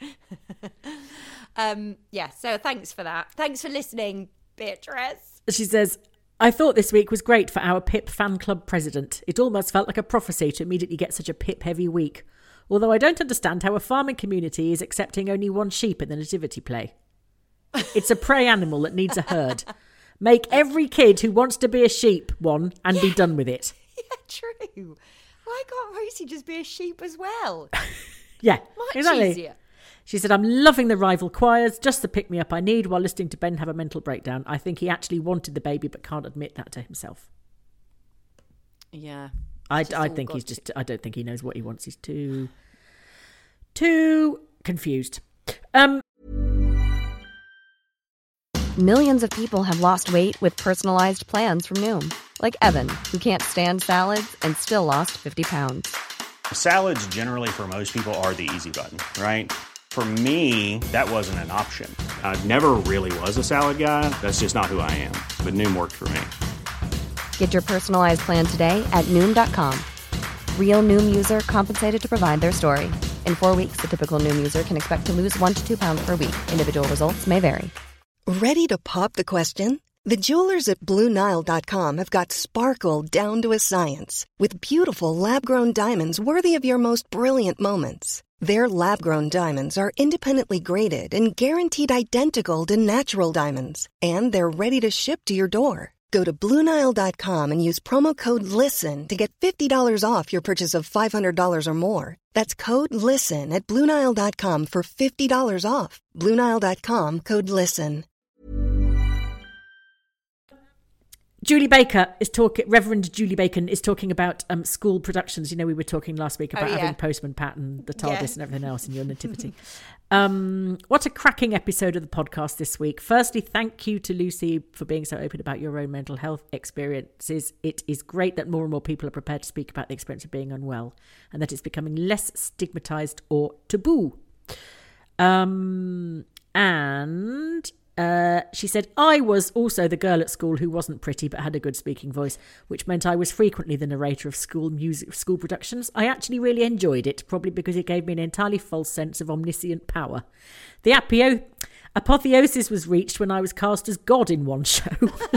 um, yeah. So thanks for that. Thanks for listening, Beatrice. She says, I thought this week was great for our Pip fan club president. It almost felt like a prophecy to immediately get such a Pip-heavy week. Although I don't understand how a farming community is accepting only one sheep in the nativity play. It's a prey animal that needs a herd. Make every kid who wants to be a sheep one and yeah. be done with it. Yeah, true. Why can't Rosie just be a sheep as well? Yeah, Much exactly. easier. She said, I'm loving the rival choirs, just the pick-me-up I need while listening to Ben have a mental breakdown. I think he actually wanted the baby but can't admit that to himself. Yeah. I, I think he's just, I don't think he knows what he wants. He's too, too confused. Um, Millions of people have lost weight with personalized plans from Noom. Like Evan, who can't stand salads and still lost fifty pounds. Salads generally for most people are the easy button, right? For me, that wasn't an option. I never really was a salad guy. That's just not who I am. But Noom worked for me. Get your personalized plan today at Noom dot com. Real Noom user compensated to provide their story. In four weeks, the typical Noom user can expect to lose one to two pounds per week. Individual results may vary. Ready to pop the question? The jewelers at Blue Nile dot com have got sparkle down to a science with beautiful lab-grown diamonds worthy of your most brilliant moments. Their lab-grown diamonds are independently graded and guaranteed identical to natural diamonds, and they're ready to ship to your door. Go to Blue Nile dot com and use promo code LISTEN to get fifty dollars off your purchase of five hundred dollars or more. That's code LISTEN at Blue Nile dot com for fifty dollars off. Blue Nile dot com, code LISTEN. Julie Baker is talking, Reverend Julie Bacon is talking about um, school productions. You know, we were talking last week about oh, yeah. having Postman Pat and the TARDIS yeah. and everything else in your nativity. um, what a cracking episode of the podcast this week. Firstly, thank you to Lucy for being so open about your own mental health experiences. It is great that more and more people are prepared to speak about the experience of being unwell and that it's becoming less stigmatised or taboo. Um, and... Uh, she said, I was also the girl at school who wasn't pretty but had a good speaking voice, which meant I was frequently the narrator of school music, school productions. I actually really enjoyed it, probably because it gave me an entirely false sense of omniscient power. The apio- apotheosis was reached when I was cast as God in one show.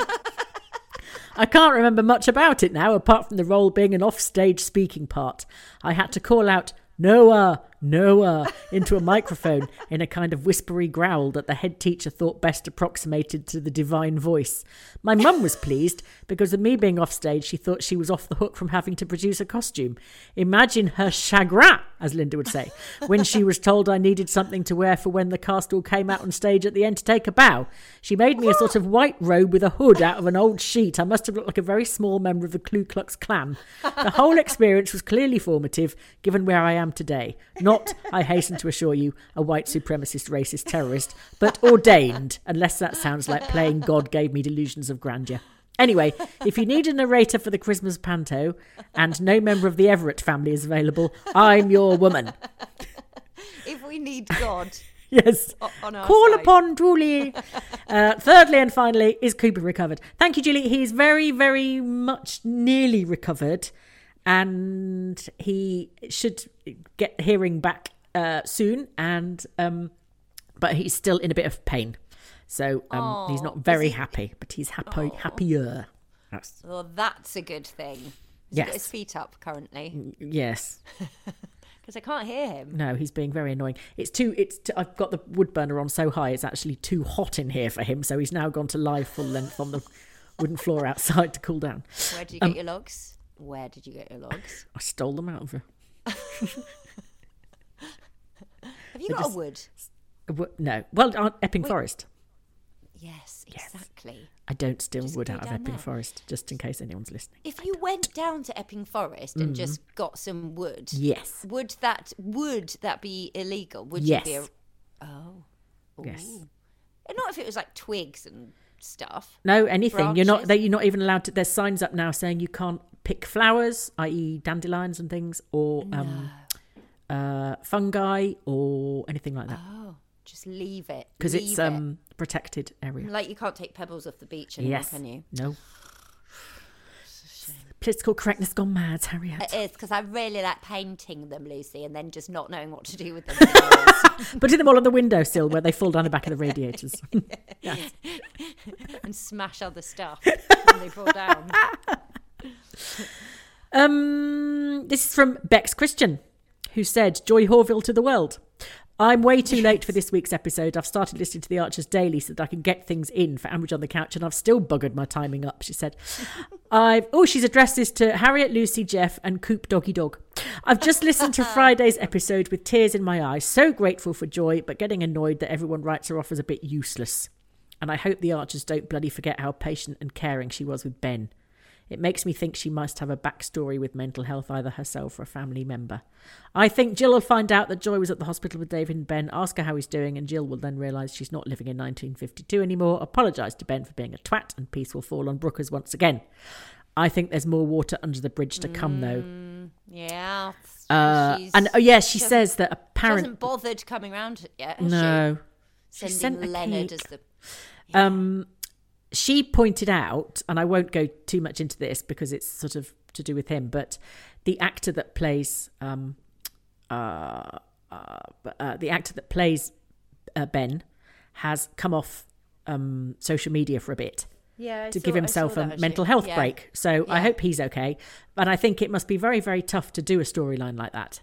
I can't remember much about it now, apart from the role being an offstage speaking part. I had to call out, Noah, Noah, into a microphone in a kind of whispery growl that the head teacher thought best approximated to the divine voice. My mum was pleased because of me being off stage. She thought she was off the hook from having to produce a costume. Imagine her chagrin, as Linda would say, when she was told I needed something to wear for when the cast all came out on stage at the end to take a bow. She made me a sort of white robe with a hood out of an old sheet. I must have looked like a very small member of the Ku Klux Klan. The whole experience was clearly formative, given where I am today. Not, I hasten to assure you, a white supremacist racist terrorist, but ordained, unless that sounds like playing God gave me delusions of grandeur. Anyway, if you need a narrator for the Christmas panto and no member of the Everett family is available, I'm your woman. If we need God. Yes. On our Call side. upon Julie. Uh, thirdly and finally, is Cooper recovered? Thank you, Julie. He's very, very much nearly recovered. And he should get hearing back uh, soon, and um, but he's still in a bit of pain, so um, Aww, he's not very he... happy. But he's happy, Aww. happier. That's... Well, that's a good thing. He's yes. got his feet up currently. Yes, because I can't hear him. No, he's being very annoying. It's too. It's. Too, I've got the wood burner on so high; it's actually too hot in here for him. So he's now gone to lie full length on the wooden floor outside to cool down. Where did you get um, your logs? Where did you get your logs? I stole them out of her. Have you They're got just, a wood? A wo- no. Well, uh, Epping Wait. Forest. Yes, exactly. Yes. I don't steal just wood out of Epping there. Forest, just in case anyone's listening. If you went down to Epping Forest and mm. just got some wood, yes, would that would that be illegal? Would yes. you be a... Oh. Ooh. Yes. Not if it was like twigs and stuff. No, anything. Branches. You're not. You're not even allowed to. There's signs up now saying you can't pick flowers, that is dandelions and things, or no. um, uh, fungi or anything like that. Oh, just leave it. Because it's it. um protected area. Like you can't take pebbles off the beach anymore, yes. can you? No. Political correctness gone mad, Harriet. It is, because I really like painting them, Lucy, and then just not knowing what to do with them. Putting them all on the windowsill where they fall down the back of the radiators. Yes. and smash other stuff when they fall down. Um, this is from Bex Christian, who said, Joy Horville to the world. I'm way too late for this week's episode. I've started listening to the Archers daily so that I can get things in for Ambridge on the Couch, and I've still buggered my timing up, she said. I've Oh, she's addressed this to Harriet, Lucy, Jeff, and Coop Doggy Dog. I've just listened to Friday's episode with tears in my eyes. So grateful for Joy, but getting annoyed that everyone writes her off as a bit useless. And I hope the Archers don't bloody forget how patient and caring she was with Ben. It makes me think she must have a backstory with mental health, either herself or a family member. I think Jill will find out that Joy was at the hospital with David and Ben, ask her how he's doing, and Jill will then realise she's not living in nineteen fifty-two anymore, apologise to Ben for being a twat, and peace will fall on Brookers once again. I think there's more water under the bridge to come, though. Mm, yeah. Uh, and oh yeah, she, she says that apparently... She hasn't bothered coming round yet, has no. she? She Sending sent Leonard cake. as the... Yeah. Um... She pointed out, and I won't go too much into this because it's sort of to do with him, but the actor that plays um, uh, uh, uh, the actor that plays uh, Ben has come off um, social media for a bit yeah, to saw, give himself a that, mental health yeah. break. So yeah. I hope he's okay. And I think it must be very, very tough to do a storyline like that.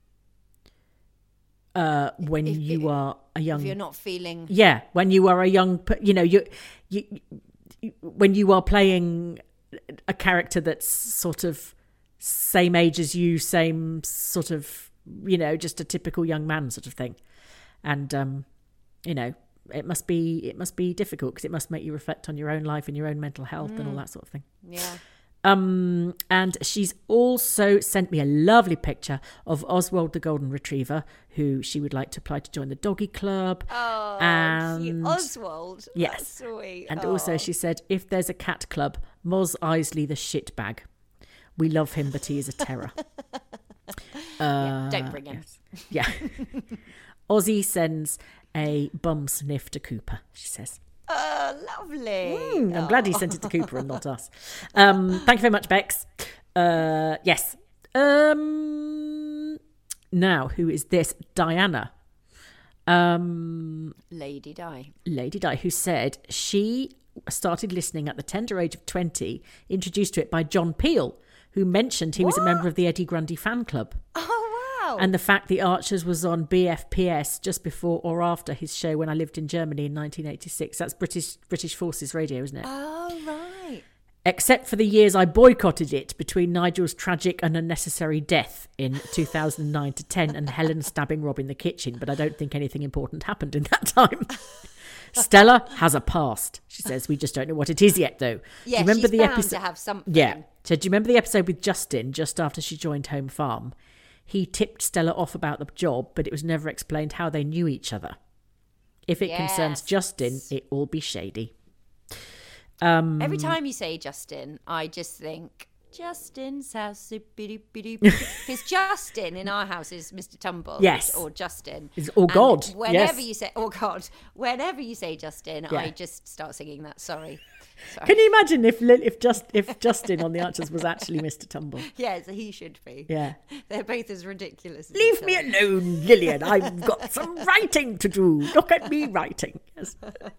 Uh, when if, you if, are a young, if you're not feeling, yeah, when you are a young, you know, you, you, you, when you are playing a character that's sort of same age as you, same sort of, you know, just a typical young man sort of thing, and um, you know, it must be it must be difficult because it must make you reflect on your own life and your own mental health mm. and all that sort of thing. Yeah. Um, and she's also sent me a lovely picture of Oswald the Golden Retriever, who she would like to apply to join the doggy club. Oh, and, cute. Oswald. Yes. That's sweet. And oh. also she said, if there's a cat club, Moz Isley the shitbag. We love him, but he is a terror. uh, yeah, don't bring him. Yes. Yeah. Ozzy sends a bum sniff to Cooper, she says. Oh, lovely. Mm, I'm oh. glad he sent it to Cooper and not us. Um, thank you very much, Bex. Uh, yes. Um, now, who is this? Diana. Um, Lady Di. Lady Di, who said she started listening at the tender age of twenty, introduced to it by John Peel, who mentioned he what? was a member of the Eddie Grundy fan club. Oh, wow. And the fact the Archers was on B F P S just before or after his show when I lived in Germany in nineteen eighty-six. That's British British Forces Radio, isn't it? Oh, right. Except for the years I boycotted it between Nigel's tragic and unnecessary death in two thousand nine to ten and Helen stabbing Rob in the kitchen. But I don't think anything important happened in that time. Stella has a past, she says. We just don't know what it is yet, though. Yeah, do you remember she's the bound episode? to have something. Yeah. So do you remember the episode with Justin just after she joined Home Farm? He tipped Stella off about the job, but it was never explained how they knew each other. If it yes. concerns Justin, it will be shady. Um, Every time you say Justin, I just think Justin's house. Because Justin in our house is Mister Tumble. Yes. Or Justin. It's, or God. And whenever yes. you say, oh God, whenever you say Justin, yeah. I just start singing that. Sorry. Sorry. Can you imagine if if just if Justin on the Archers was actually Mister Tumble? Yes, he should be. Yeah. They're both as ridiculous as Leave each me other. alone, Lillian. I've got some writing to do. Look at me writing. Yes.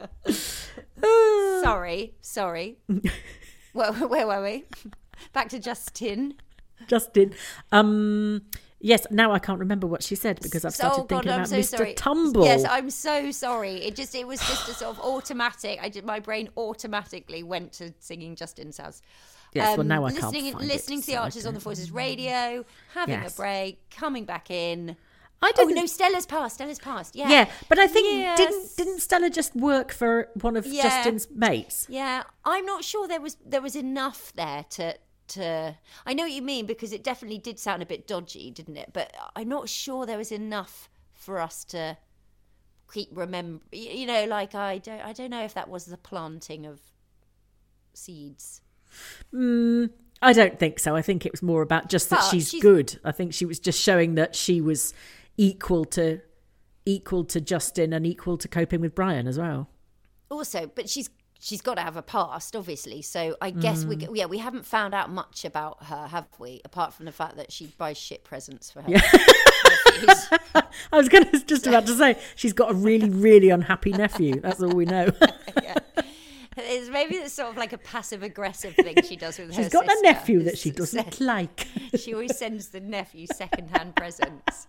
Sorry, sorry. Well, where were we? Back to Justin. Justin. Um, yes, now I can't remember what she said because I've started oh, God, thinking I'm about so Mister sorry. Tumble. Yes, I'm so sorry. It just it was just a sort of automatic. I did my brain automatically went to singing Justin's house. Yes, um, well now I listening, can't find Listening it, to the so I Archers on the don't- Voices radio, having Yes. a break, coming back in. I Oh didn't. no, Stella's passed. Stella's passed. Yeah. Yeah, but I think Yes. didn't didn't Stella just work for one of Yeah. Justin's mates? Yeah, I'm not sure there was there was enough there to to. I know what you mean because it definitely did sound a bit dodgy, didn't it? But I'm not sure there was enough for us to keep remember. You know, like I don't I don't know if that was the planting of seeds. Mm, I don't think so. I think it was more about just that But she's, she's- good. I think she was just showing that she was equal to equal to Justin and equal to coping with Brian as well. Also, but she's she's got to have a past, obviously. So I guess we yeah we haven't found out much about her, have we? Apart from the fact that she buys shit presents for her. Yeah. nephews. I was going to just about to say she's got a really really unhappy nephew. That's all we know. Yeah. maybe it's sort of like a passive-aggressive thing she does with her She's got sister. a nephew that she doesn't like. She always sends the nephew second-hand presents.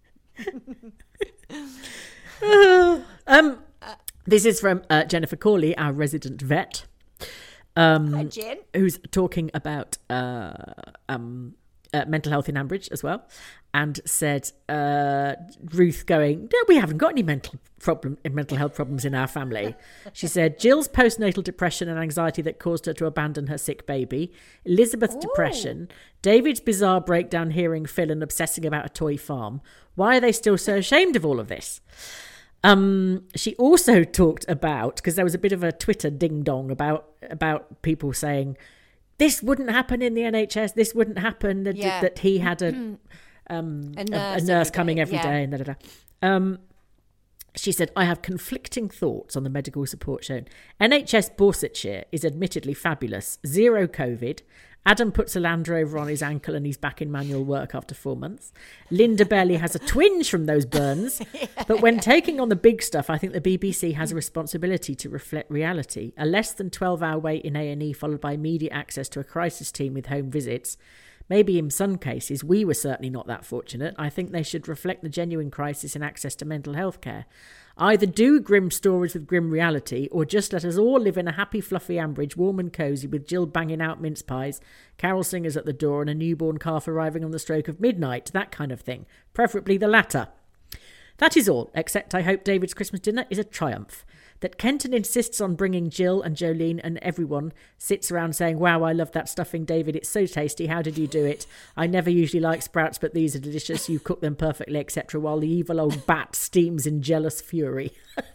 um, this is from uh, Jennifer Corley, our resident vet, um, Hi, Jen. who's talking about uh, um, uh, mental health in Ambridge as well, and said uh, Ruth going, no, we haven't got any mental problem, mental health problems in our family. She said Jill's postnatal depression and anxiety that caused her to abandon her sick baby, Elizabeth's Ooh. depression, David's bizarre breakdown hearing Phil and obsessing about a toy farm. Why are they still so ashamed of all of this? Um, she also talked about, because there was a bit of a Twitter ding dong about about people saying this wouldn't happen in the N H S, this wouldn't happen, that, Yeah. that he had a um, A a, nurse a nurse every coming day, every yeah. day, and da, da, da. Um, she said, I have conflicting thoughts on the medical support shown. N H S Borsetshire is admittedly fabulous. Zero COVID. Adam puts a Land Rover on his ankle and he's back in manual work after four months. Linda barely has a twinge from those burns. But when taking on the big stuff, I think the B B C has a responsibility to reflect reality. A less than twelve-hour wait in A and E followed by immediate access to a crisis team with home visits. Maybe in some cases, we were certainly not that fortunate. I think they should reflect the genuine crisis in access to mental health care. Either do grim stories with grim reality, or just let us all live in a happy, fluffy Ambridge, warm and cosy, with Jill banging out mince pies, carol singers at the door, and a newborn calf arriving on the stroke of midnight, that kind of thing. Preferably the latter. That is all, except I hope David's Christmas dinner is a triumph. That Kenton insists on bringing Jill and Jolene and everyone sits around saying, wow, I love that stuffing, David. It's so tasty. How did you do it? I never usually like sprouts, but these are delicious. You cook them perfectly, et cetera, while the evil old bat steams in jealous fury.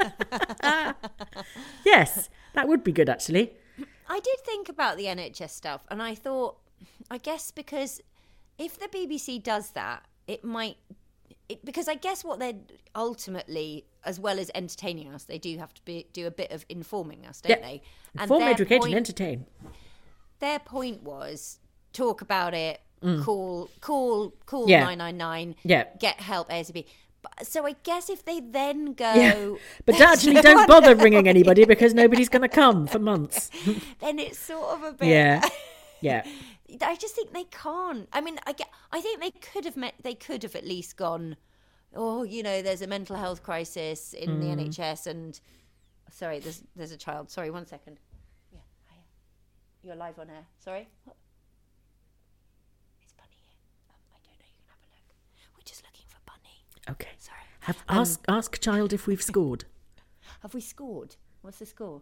Yes, that would be good, actually. I did think about the N H S stuff, and I thought, I guess because if the B B C does that, it might... It, because I guess what they're ultimately, as well as entertaining us, they do have to be, do a bit of informing us, don't Yeah. they? Inform, their educate point- and entertain. Their point was talk about it, call, call, call Yeah. nine nine nine, Yeah. get help ASAP. But, so I guess if they then go, Yeah. But "There's actually, no don't one bother else," ringing anybody because nobody's going to come for months. then it's sort of a bit. Yeah. Yeah. I just think they can't. I mean, I get. I think they could have met. They could have at least gone. Oh, you know, there's a mental health crisis in Mm. the N H S, and sorry, there's there's a child. Sorry, one second. Yeah, hiya. You're live on air. Sorry. What? It's Bunny here. Um, I don't know. You can have a look. We're just looking for Bunny. Okay. Sorry. Have, Um, ask, ask child if we've scored. Have we scored? What's the score?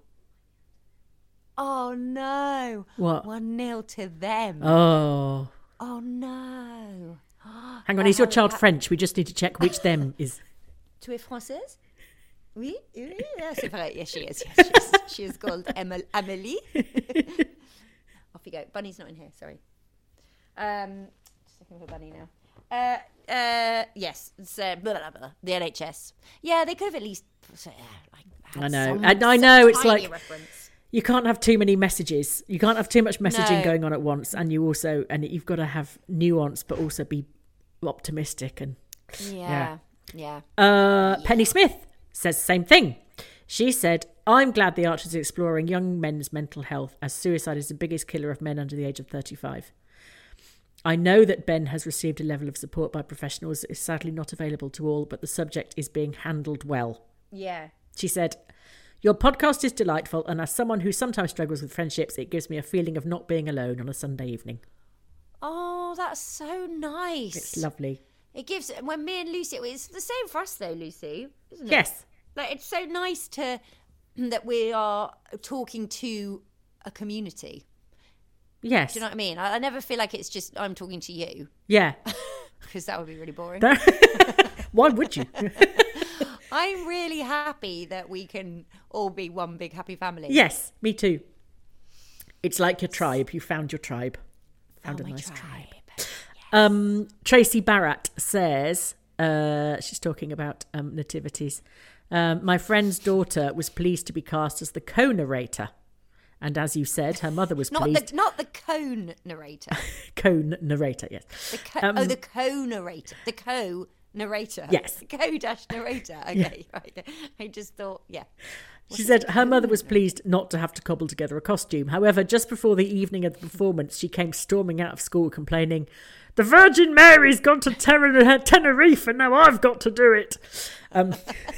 Oh no! What? One nil to them. Oh. Oh no! Hang on, I is your haven't child had- French? We just need to check which them is. Tu es française? Oui, oui, yeah, c'est vrai. Yes, she is. Yes, she is. She is called Emil- Amélie. Off you go. Bunny's not in here. Sorry. Um, just looking for Bunny now. Uh, uh, yes. It's, uh, blah, blah, blah, the N H S. Yeah, they could have at least. Uh, like, had I know. some- And I some know, it's tiny like- reference. You can't have too many messages. You can't have too much messaging No. going on at once. And you also, and you've got to have nuance, but also be optimistic. And Yeah, yeah. uh, Penny Smith says the same thing. She said, I'm glad the Archers are exploring young men's mental health, as suicide is the biggest killer of men under the age of thirty-five. I know that Ben has received a level of support by professionals that is sadly not available to all, but the subject is being handled well. Yeah. She said, your podcast is delightful, and as someone who sometimes struggles with friendships, it gives me a feeling of not being alone on a Sunday evening. Oh, that's so nice. It's lovely. It gives, when me and Lucy, it's the same for us though, Lucy, isn't it? Yes. Like, it's so nice to, that we are talking to a community. Yes. Do you know what I mean? I, I never feel like it's just, I'm talking to you, Yeah. because that would be really boring. Why would you? I'm really happy that we can all be one big happy family. Yes, me too. It's like your tribe. You found your tribe. Found Oh, a my nice tribe. tribe. Um, Tracy Barratt says, uh, she's talking about um, nativities. Um, my friend's daughter was pleased to be cast as the co-narrator. And as you said, her mother was Not pleased. the, not the cone narrator. Co-narrator, yes. The co- Um, oh, the co-narrator. The co-narrator. Yes. The co-dash narrator. Okay, right. I just thought, yeah. She said her mother was pleased not to have to cobble together a costume. However, just before the evening of the performance, she came storming out of school complaining, "The Virgin Mary's gone to Ter- Tenerife and now I've got to do it." Um,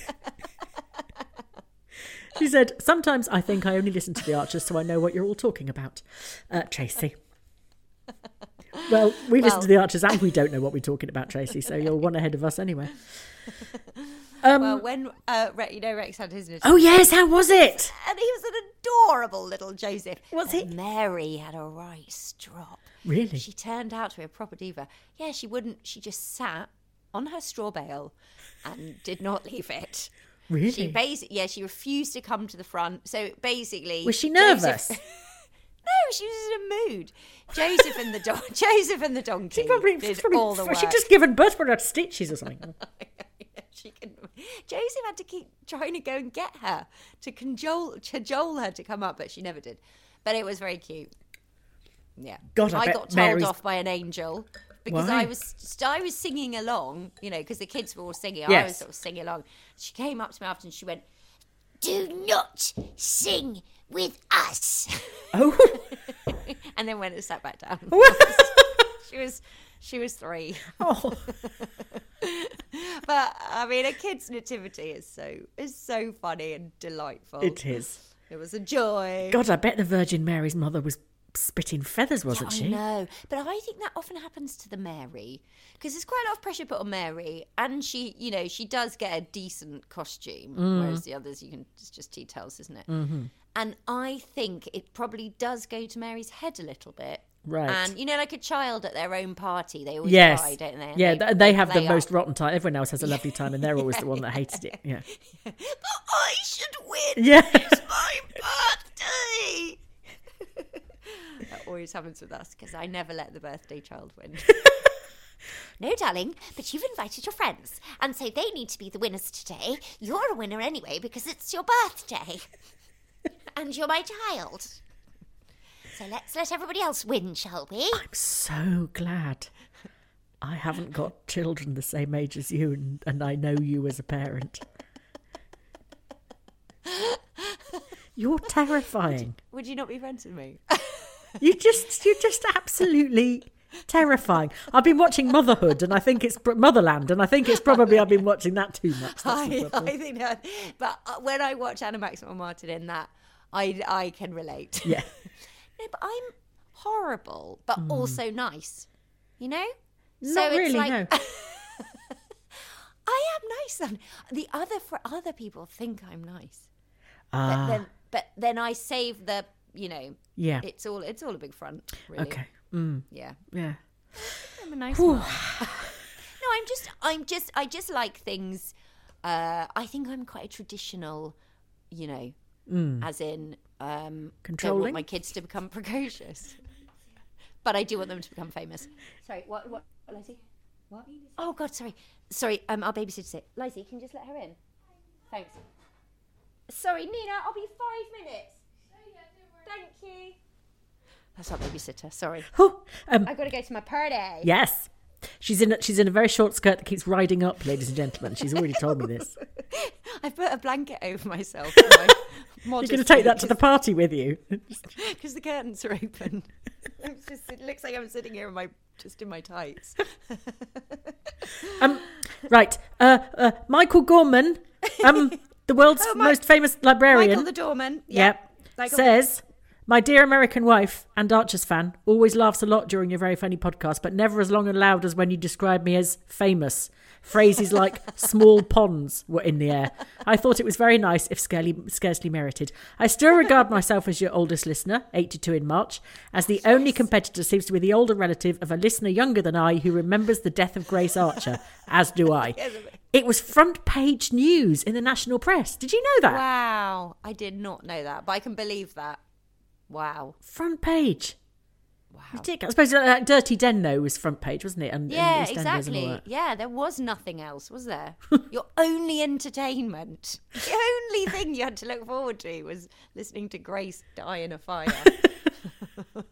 she said, "Sometimes I think I only listen to the Archers so I know what you're all talking about." Uh, Tracy. Well, we Well. listen to the Archers and we don't know what we're talking about, Tracy, so you're one ahead of us anyway. Um, Well, when, uh, Re- you know, Rex had his nativity. oh, yes, how was it? And he was an adorable little Joseph. Was But he? Mary had a right strop. Really? She turned out to be a proper diva. Yeah, she wouldn't, she just sat on her straw bale and did not leave it. Really? She basically, yeah, she refused to come to the front. So basically, Was she Joseph- nervous? no, she was in a mood. Joseph and the don- Joseph and the donkey She probably, did probably all the work. she'd just given birth for her stitches or something. She can, Joseph had to keep trying to go and get her to cajole, cajole her to come up, but she never did. But it was very cute. Yeah, God, I I bet got told Mary's- off by an angel because Why? I was I was singing along, you know, because the kids were all singing. I Yes. was sort of singing along. She came up to me after and she went, "Do not sing with us," Oh, and then went and sat back down. she was she was three. oh. But I mean, a kid's nativity is so is so funny and delightful. It is. It was a joy. God, I bet the Virgin Mary's mother was spitting feathers, wasn't I she? know, but I think that often happens to the Mary because there's quite a lot of pressure put on Mary, and she, you know, she does get a decent costume, Mm. whereas the others, you can it's just details, isn't it? Mm-hmm. And I think it probably does go to Mary's head a little bit. Right. And you know, like a child at their own party, they always Yes. cry, don't they? Yeah, they, they have the play most up. rotten time. Everyone else has a lovely time, and they're always the one that hated it. Yeah. But I should win. Yeah. It's my birthday. That always happens with us because I never let the birthday child win. No, darling, but you've invited your friends, and so they need to be the winners today. You're a winner anyway because it's your birthday, and you're my child. So let's let everybody else win, shall we? I'm so glad I haven't got children the same age as you, and, and I know you as a parent. You're terrifying. Would you not be friends with me? You just, you're just absolutely terrifying. I've been watching Motherhood, and I think it's Motherland, and I think it's probably I've been watching that too much. That's the I, problem. I think that, but uh, when I watch Anna Maxwell Martin in that, I I can relate. Yeah. No, but I'm horrible, but also nice. You know? Not really, no. I am nice. And the other for other people think I'm nice. Ah. But then but then I save the, you know, Yeah. it's all it's all a big front, really. Okay. Mm, Yeah. yeah. I'm a nice mom. No, I'm just I'm just I just like things uh I think I'm quite a traditional, you know, as in um don't Controlling? want my kids to become precocious. But I do want them to become famous. Sorry, what what Lizzie? What? Oh god, sorry. Sorry, um our babysitter's it. Lizzie, can you just let her in? Thanks. Sorry, Nina, I'll be five minutes. Thank you. That's our babysitter, sorry. Oh, um, I've got to go to my party. yes. She's in a, she's in a very short skirt that keeps riding up, ladies and gentlemen. She's already told me this. I've put a blanket over myself. For my You're going to take that to the party with you. because the curtains are open. It's just, it looks like I'm sitting here in my just in my tights. Um, right. Uh, uh, Michael Gorman, um, the world's Oh, Mi- most famous librarian. Michael the doorman. Yep. Michael- Says, my dear American wife and Archers fan always laughs a lot during your very funny podcast, but never as long and loud as when you describe me as famous. Phrases like small ponds were in the air. I thought it was very nice, if scarcely, scarcely merited. I still regard myself as your oldest listener, eighty-two in March, as the only competitor seems to be the older relative of a listener younger than I who remembers the death of Grace Archer, as do I. It was front page news in the national press. Did you know that? Wow, I did not know that, but I can believe that. Wow. Front page. Wow. Ridiculous. I suppose uh, Dirty Den, though, was front page, wasn't it? And, Yeah, and EastEnders and all exactly. that. Yeah, there was nothing else, was there? Your only entertainment, the only thing you had to look forward to was listening to Grace die in a fire.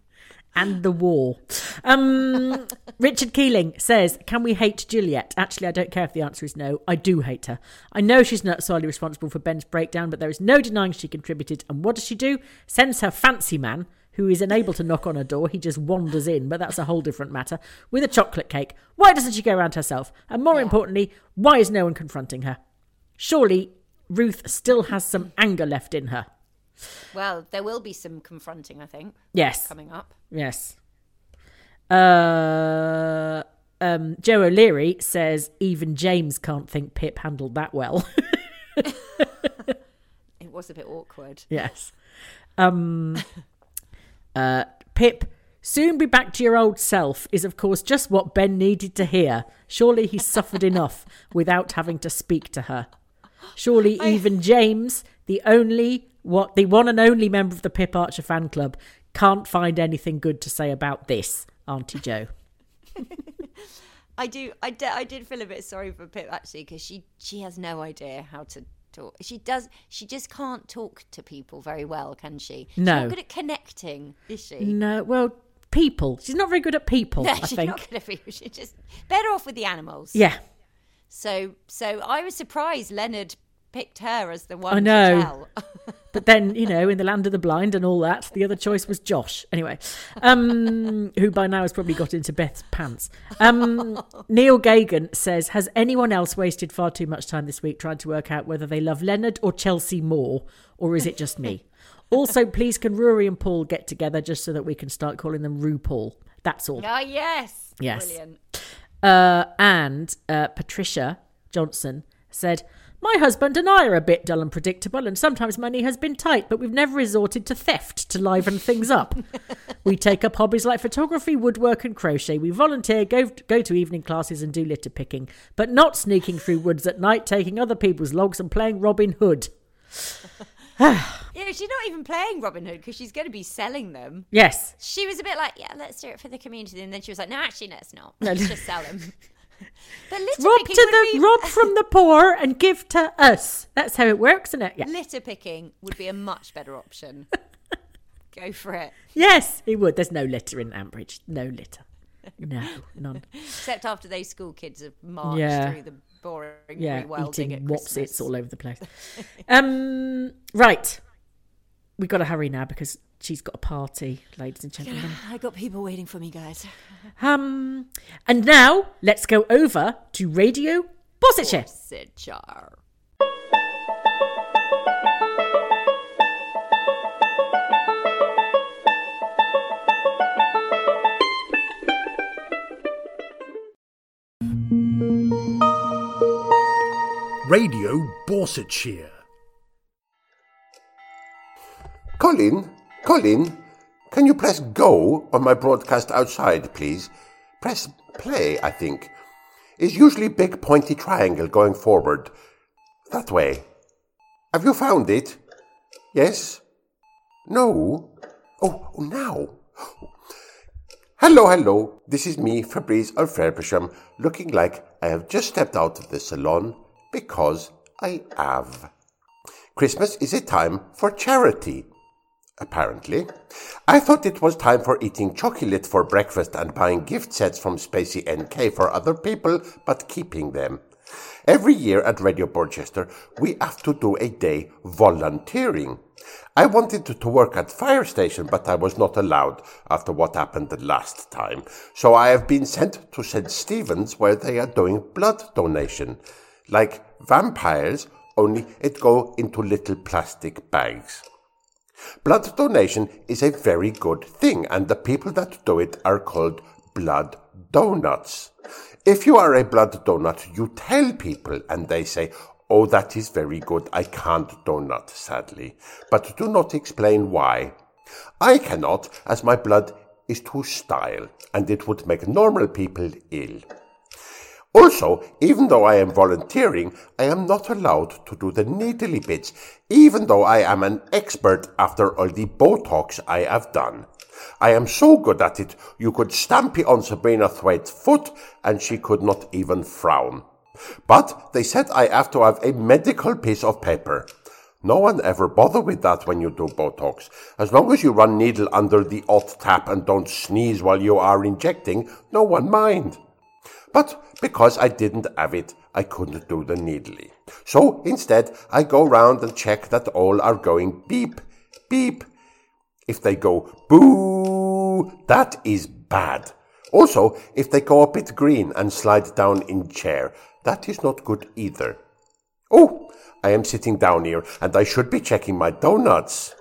And the war. Um, Richard Keeling says, can we hate Juliet? Actually, I don't care if the answer is no. I do hate her. I know she's not solely responsible for Ben's breakdown, but there is no denying she contributed. And what does she do? Sends her fancy man, who is unable to knock on her door. He just wanders in, but that's a whole different matter, with a chocolate cake. Why doesn't she go around herself? And more yeah. importantly, why is no one confronting her? Surely Ruth still has some anger left in her. Well, there will be some confronting, I think. Yes. Coming up. Yes. Uh, um, Joe O'Leary says, even James can't think Pip handled that well. It was a bit awkward. Yes. Um, uh, Pip, soon be back to your old self is, of course, just what Ben needed to hear. Surely he's suffered enough without having to speak to her. Surely I... even James, the only... What the one and only member of the Pip Archer fan club, can't find anything good to say about this, Auntie Jo. I do. I, d- I did feel a bit sorry for Pip actually, because she she has no idea how to talk. She does. She just can't talk to people very well, can she? She's no. not good at connecting, is she? No. Well, people. She's not very good at people. No, I she's think. not good at people. She's just better off with the animals. Yeah. So so I was surprised Leonard picked her as the one I know. to tell. But then, you know, in the land of the blind and all that, the other choice was Josh. Anyway, um, who by now has probably got into Beth's pants. Um, Neil Gagan says, has anyone else wasted far too much time this week trying to work out whether they love Leonard or Chelsea more, or is it just me? Also, please can Rory and Paul get together just so that we can start calling them RuPaul? That's all. Ah, yes. Yes. Brilliant. Uh, and uh, Patricia Johnson said, my husband and I are a bit dull and predictable, and sometimes money has been tight, but we've never resorted to theft to liven things up. We take up hobbies like photography, woodwork and crochet. We volunteer, go, go to evening classes and do litter picking, but not sneaking through woods at night, taking other people's logs and playing Robin Hood. Yeah, she's not even playing Robin Hood because she's going to be selling them. Yes. She was a bit like, yeah, let's do it for the community. And then she was like, no, actually, let's not. Let's just sell them. But litter rob picking to would the be... rob from the poor and give to us. That's how it works, isn't it? Yeah. Litter picking would be a much better option. Go for it. Yes, it would. There's no litter in Ambridge. No litter. No, none. Except after those school kids have marched yeah. through the boring yeah, rewilding eating at Christmas. Wopsits all over the place. um, right. We've got to hurry now because she's got a party, ladies and gentlemen. I got people waiting for me, guys. Um, and now let's go over to Radio Borsetshire. Borsetshire. Radio Borsetshire. Colin, Colin, can you press go on my broadcast outside, please? Press play, I think. It's usually big pointy triangle going forward. That way. Have you found it? Yes? No? Oh, oh now. Hello, hello. This is me, Fabrice of Fairpersham, looking like I have just stepped out of the salon because I have. Christmas is a time for charity. Apparently. I thought it was time for eating chocolate for breakfast and buying gift sets from Spacey N K for other people, but keeping them. Every year at Radio Borchester, we have to do a day volunteering. I wanted to, to work at fire station, but I was not allowed after what happened the last time. So I have been sent to Saint Stephen's where they are doing blood donation. Like vampires, only it go into little plastic bags. Blood donation is a very good thing, and the people that do it are called blood donuts. If you are a blood donut, you tell people, and they say, oh, that is very good, I can't donut, sadly. But do not explain why. I cannot, as my blood is too stale, and it would make normal people ill. Also, even though I am volunteering, I am not allowed to do the needly bits, even though I am an expert after all the Botox I have done. I am so good at it, you could stamp it on Sabrina Thwaite's foot and she could not even frown. But they said I have to have a medical piece of paper. No one ever bother with that when you do Botox. As long as you run needle under the hot tap and don't sneeze while you are injecting, no one mind. But because I didn't have it, I couldn't do the needly. So instead, I go round and check that all are going beep, beep. If they go boo, that is bad. Also, if they go a bit green and slide down in chair, that is not good either. Oh, I am sitting down here and I should be checking my donuts.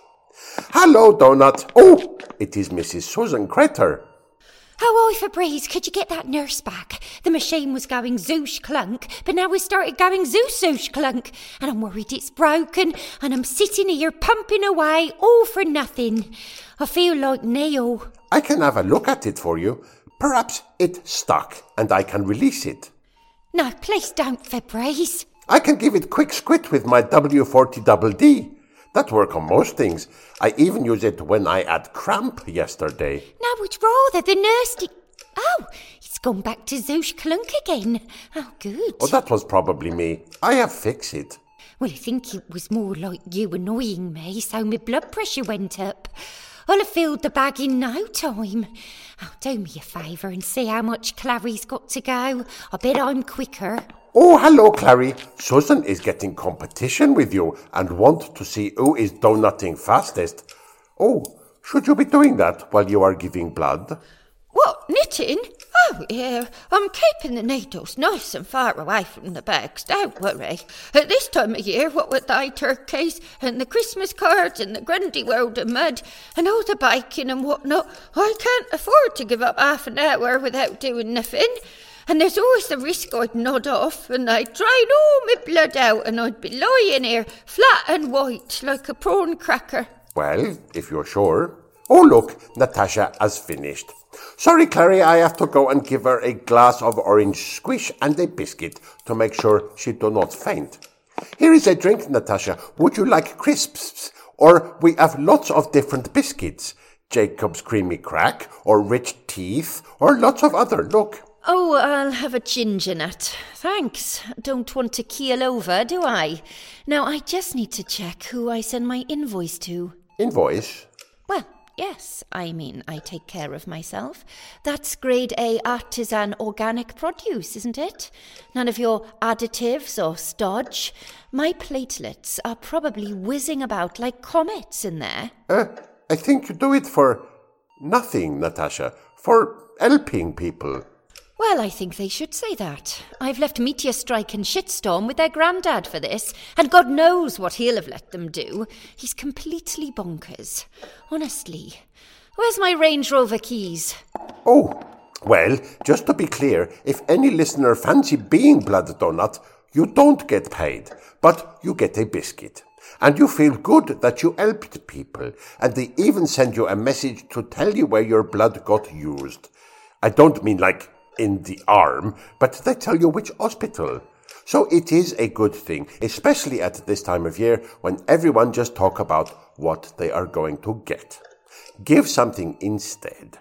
Hello, Donut. Oh, it is Missus Susan Crater. Oh, oi, Fabrice, could you get that nurse back? The machine was going zoosh clunk, but now it's started going zoosoosh clunk, and I'm worried it's broken, and I'm sitting here pumping away, all for nothing. I feel like Neil. I can have a look at it for you. Perhaps it stuck, and I can release it. No, please don't, Fabrice. I can give it quick squid with my W forty D D. That works on most things. I even use it when I had cramp yesterday. No, it's rather the nurse did... Oh, it's gone back to zoosh clunk again. Oh, good. Oh, that was probably me. I have fixed it. Well, I think it was more like you annoying me, so my blood pressure went up. I'll have filled the bag in no time. Oh, do me a favour and see how much Clary's got to go. I bet I'm quicker. Oh, hello, Clary. Susan is getting competition with you and want to see who is donutting fastest. Oh, should you be doing that while you are giving blood? What, knitting? Oh, yeah, I'm keeping the needles nice and far away from the bags, don't worry. At this time of year, what with the turkeys and the Christmas cards and the Grundy World of Mud and all the baking and whatnot, I can't afford to give up half an hour without doing nothing. And there's always the risk I'd nod off and I'd drain all my blood out and I'd be lying here flat and white like a prawn cracker. Well, if you're sure. Oh, look, Natasha has finished. Sorry, Clary, I have to go and give her a glass of orange squish and a biscuit to make sure she do not faint. Here is a drink, Natasha. Would you like crisps? Or we have lots of different biscuits. Jacob's Creamy Crack, or Rich Teeth, or lots of other. Look. Oh, I'll have a ginger nut. Thanks. Don't want to keel over, do I? Now, I just need to check who I send my invoice to. Invoice? Well, yes. I mean, I take care of myself. That's grade A artisan organic produce, isn't it? None of your additives or stodge. My platelets are probably whizzing about like comets in there. Uh, I think you do it for nothing, Natasha. For helping people. Well, I think they should say that. I've left Meteor Strike and Shitstorm with their granddad for this, and God knows what he'll have let them do. He's completely bonkers. Honestly. Where's my Range Rover keys? Oh, well, just to be clear, if any listener fancy being Blood Donut, you don't get paid, but you get a biscuit. And you feel good that you helped people, and they even send you a message to tell you where your blood got used. I don't mean like in the arm, but they tell you which hospital. So it is a good thing, especially at this time of year when everyone just talk about what they are going to get. Give something instead.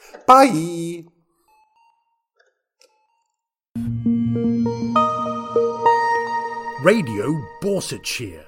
Bye! Radio Borsetshire.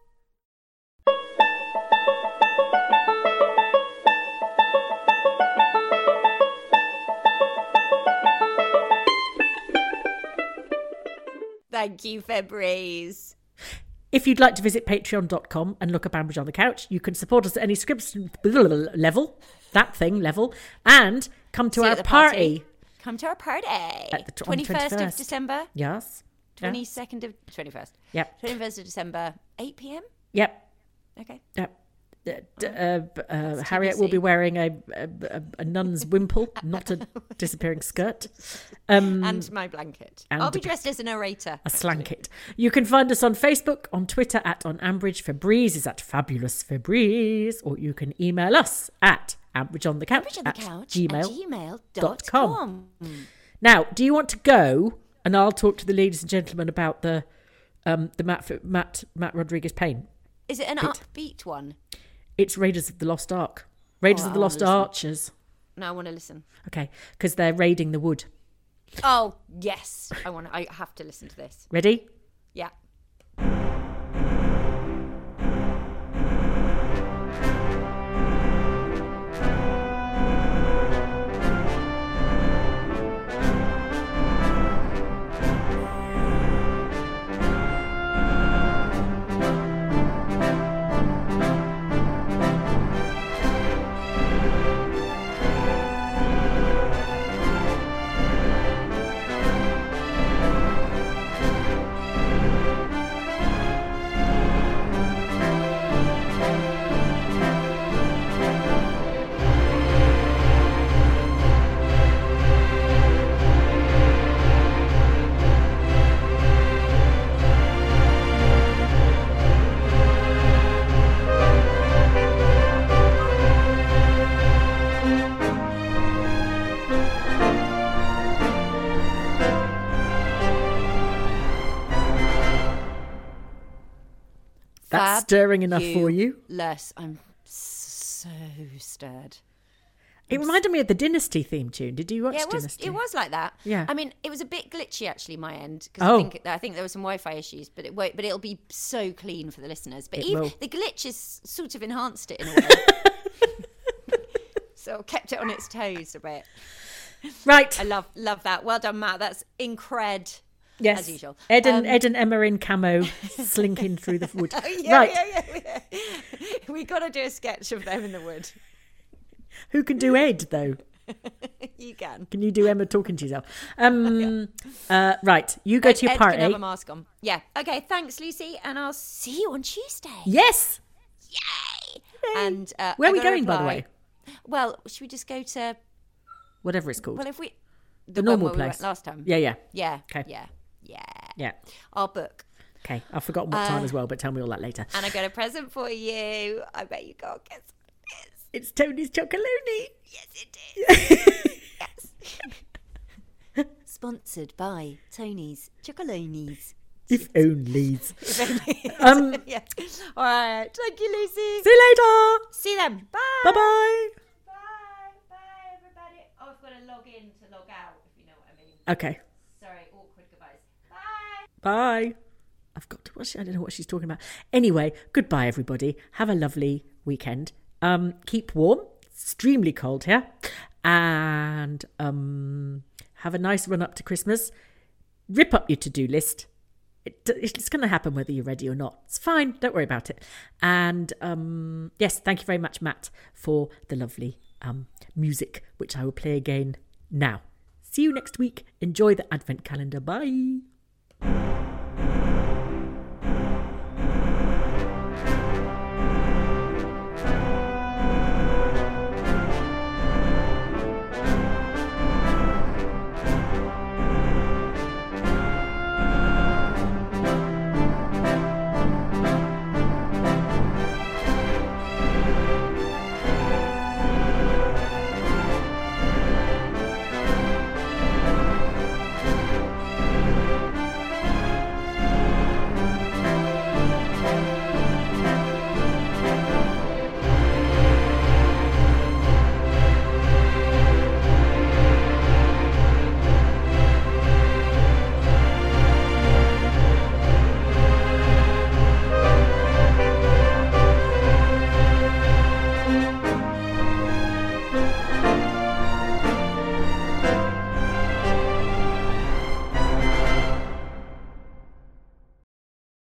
Thank you, Fabrice. If you'd like to visit patreon dot com and look up Ambridge on the Couch, you can support us at any subscription level, that thing level, and come to See our the party. party. Come to our party. At the tw- twenty-first of twenty-first. December. Yes. twenty-second of... twenty-first. Yep. twenty-first of December, eight p.m? Yep. Okay. Yep. Uh, d- uh, uh, Harriet will be wearing a, a, a, a nun's wimple, not a disappearing skirt. Um, and my blanket. and I'll be a- dressed as a narrator. A slanket. You can find us on Facebook, on Twitter at On Ambridge. Febreze is at Fabulous Febreze. Or you can email us at ambridgeonthecouch Ambridge on the at couch gmail at gmail dot dot com. com. Now, do you want to go? And I'll talk to the ladies and gentlemen about the um, the Matt Matt Matt Rodriguez Payne. Is it an Bit. upbeat one? It's Raiders of the Lost Ark. Raiders Oh, of the I Lost wanna listen. Archers. No, I want to listen. Okay, because they're raiding the wood. Oh, yes. I want. I have to listen to this. Ready? Yeah. stirring enough you for you. Less. I'm so stirred. It reminded me of the Dynasty theme tune. Did you watch yeah, it was, Dynasty? It was like that. Yeah. I mean, it was a bit glitchy actually, my end, because Oh. I think I think there were some Wi-Fi issues, but it won't, but it'll be so clean for the listeners. But It even will. the glitch has sort of enhanced it in a way, so kept it on its toes a bit. Right. I love love that. Well done, Matt. That's incred. Yes. As usual. Ed and, Um, Ed and Emma in camo slinking through the wood. Oh, yeah, right. yeah, yeah, yeah. We got to do a sketch of them in the wood. Who can do Ed, though? You can. Can you do Emma talking to yourself? Um, yeah. uh, right. You go Ed, to your Ed party. can have a mask on. Yeah. Okay. Thanks, Lucy. And I'll see you on Tuesday. Yes. Yay. And uh, Where I are we gotta going, by the reply- way? Well, should we just go to Whatever it's called. Well, if we the, the, normal one where we place. went last time. Yeah, yeah. Yeah. Okay. Yeah. Yeah. Yeah. Our book. Okay. I've forgotten what time Uh, as well, but tell me all that later. And I got a present for you. I bet you can't guess what it is. It's Tony's Chocolonely. Yes, it is. Yes. Sponsored by Tony's Chocolonis. If only. If only. Um, yeah. All right. Thank you, Lucy. See you later. See them. Bye. Bye bye. Bye. Bye, everybody. Oh, I've got to log in to log out, if you know what I mean. Okay. Sorry, awkward goodbyes. Bye. Bye. I've got to watch. I don't know what she's talking about. Anyway, goodbye, everybody. Have a lovely weekend. Um, keep warm. Extremely cold here, and um, have a nice run up to Christmas. Rip up your to-do list. It, it's going to happen whether you're ready or not. It's fine. Don't worry about it. And um, yes, thank you very much, Matt, for the lovely um, music, which I will play again now. See you next week. Enjoy the Advent calendar. Bye.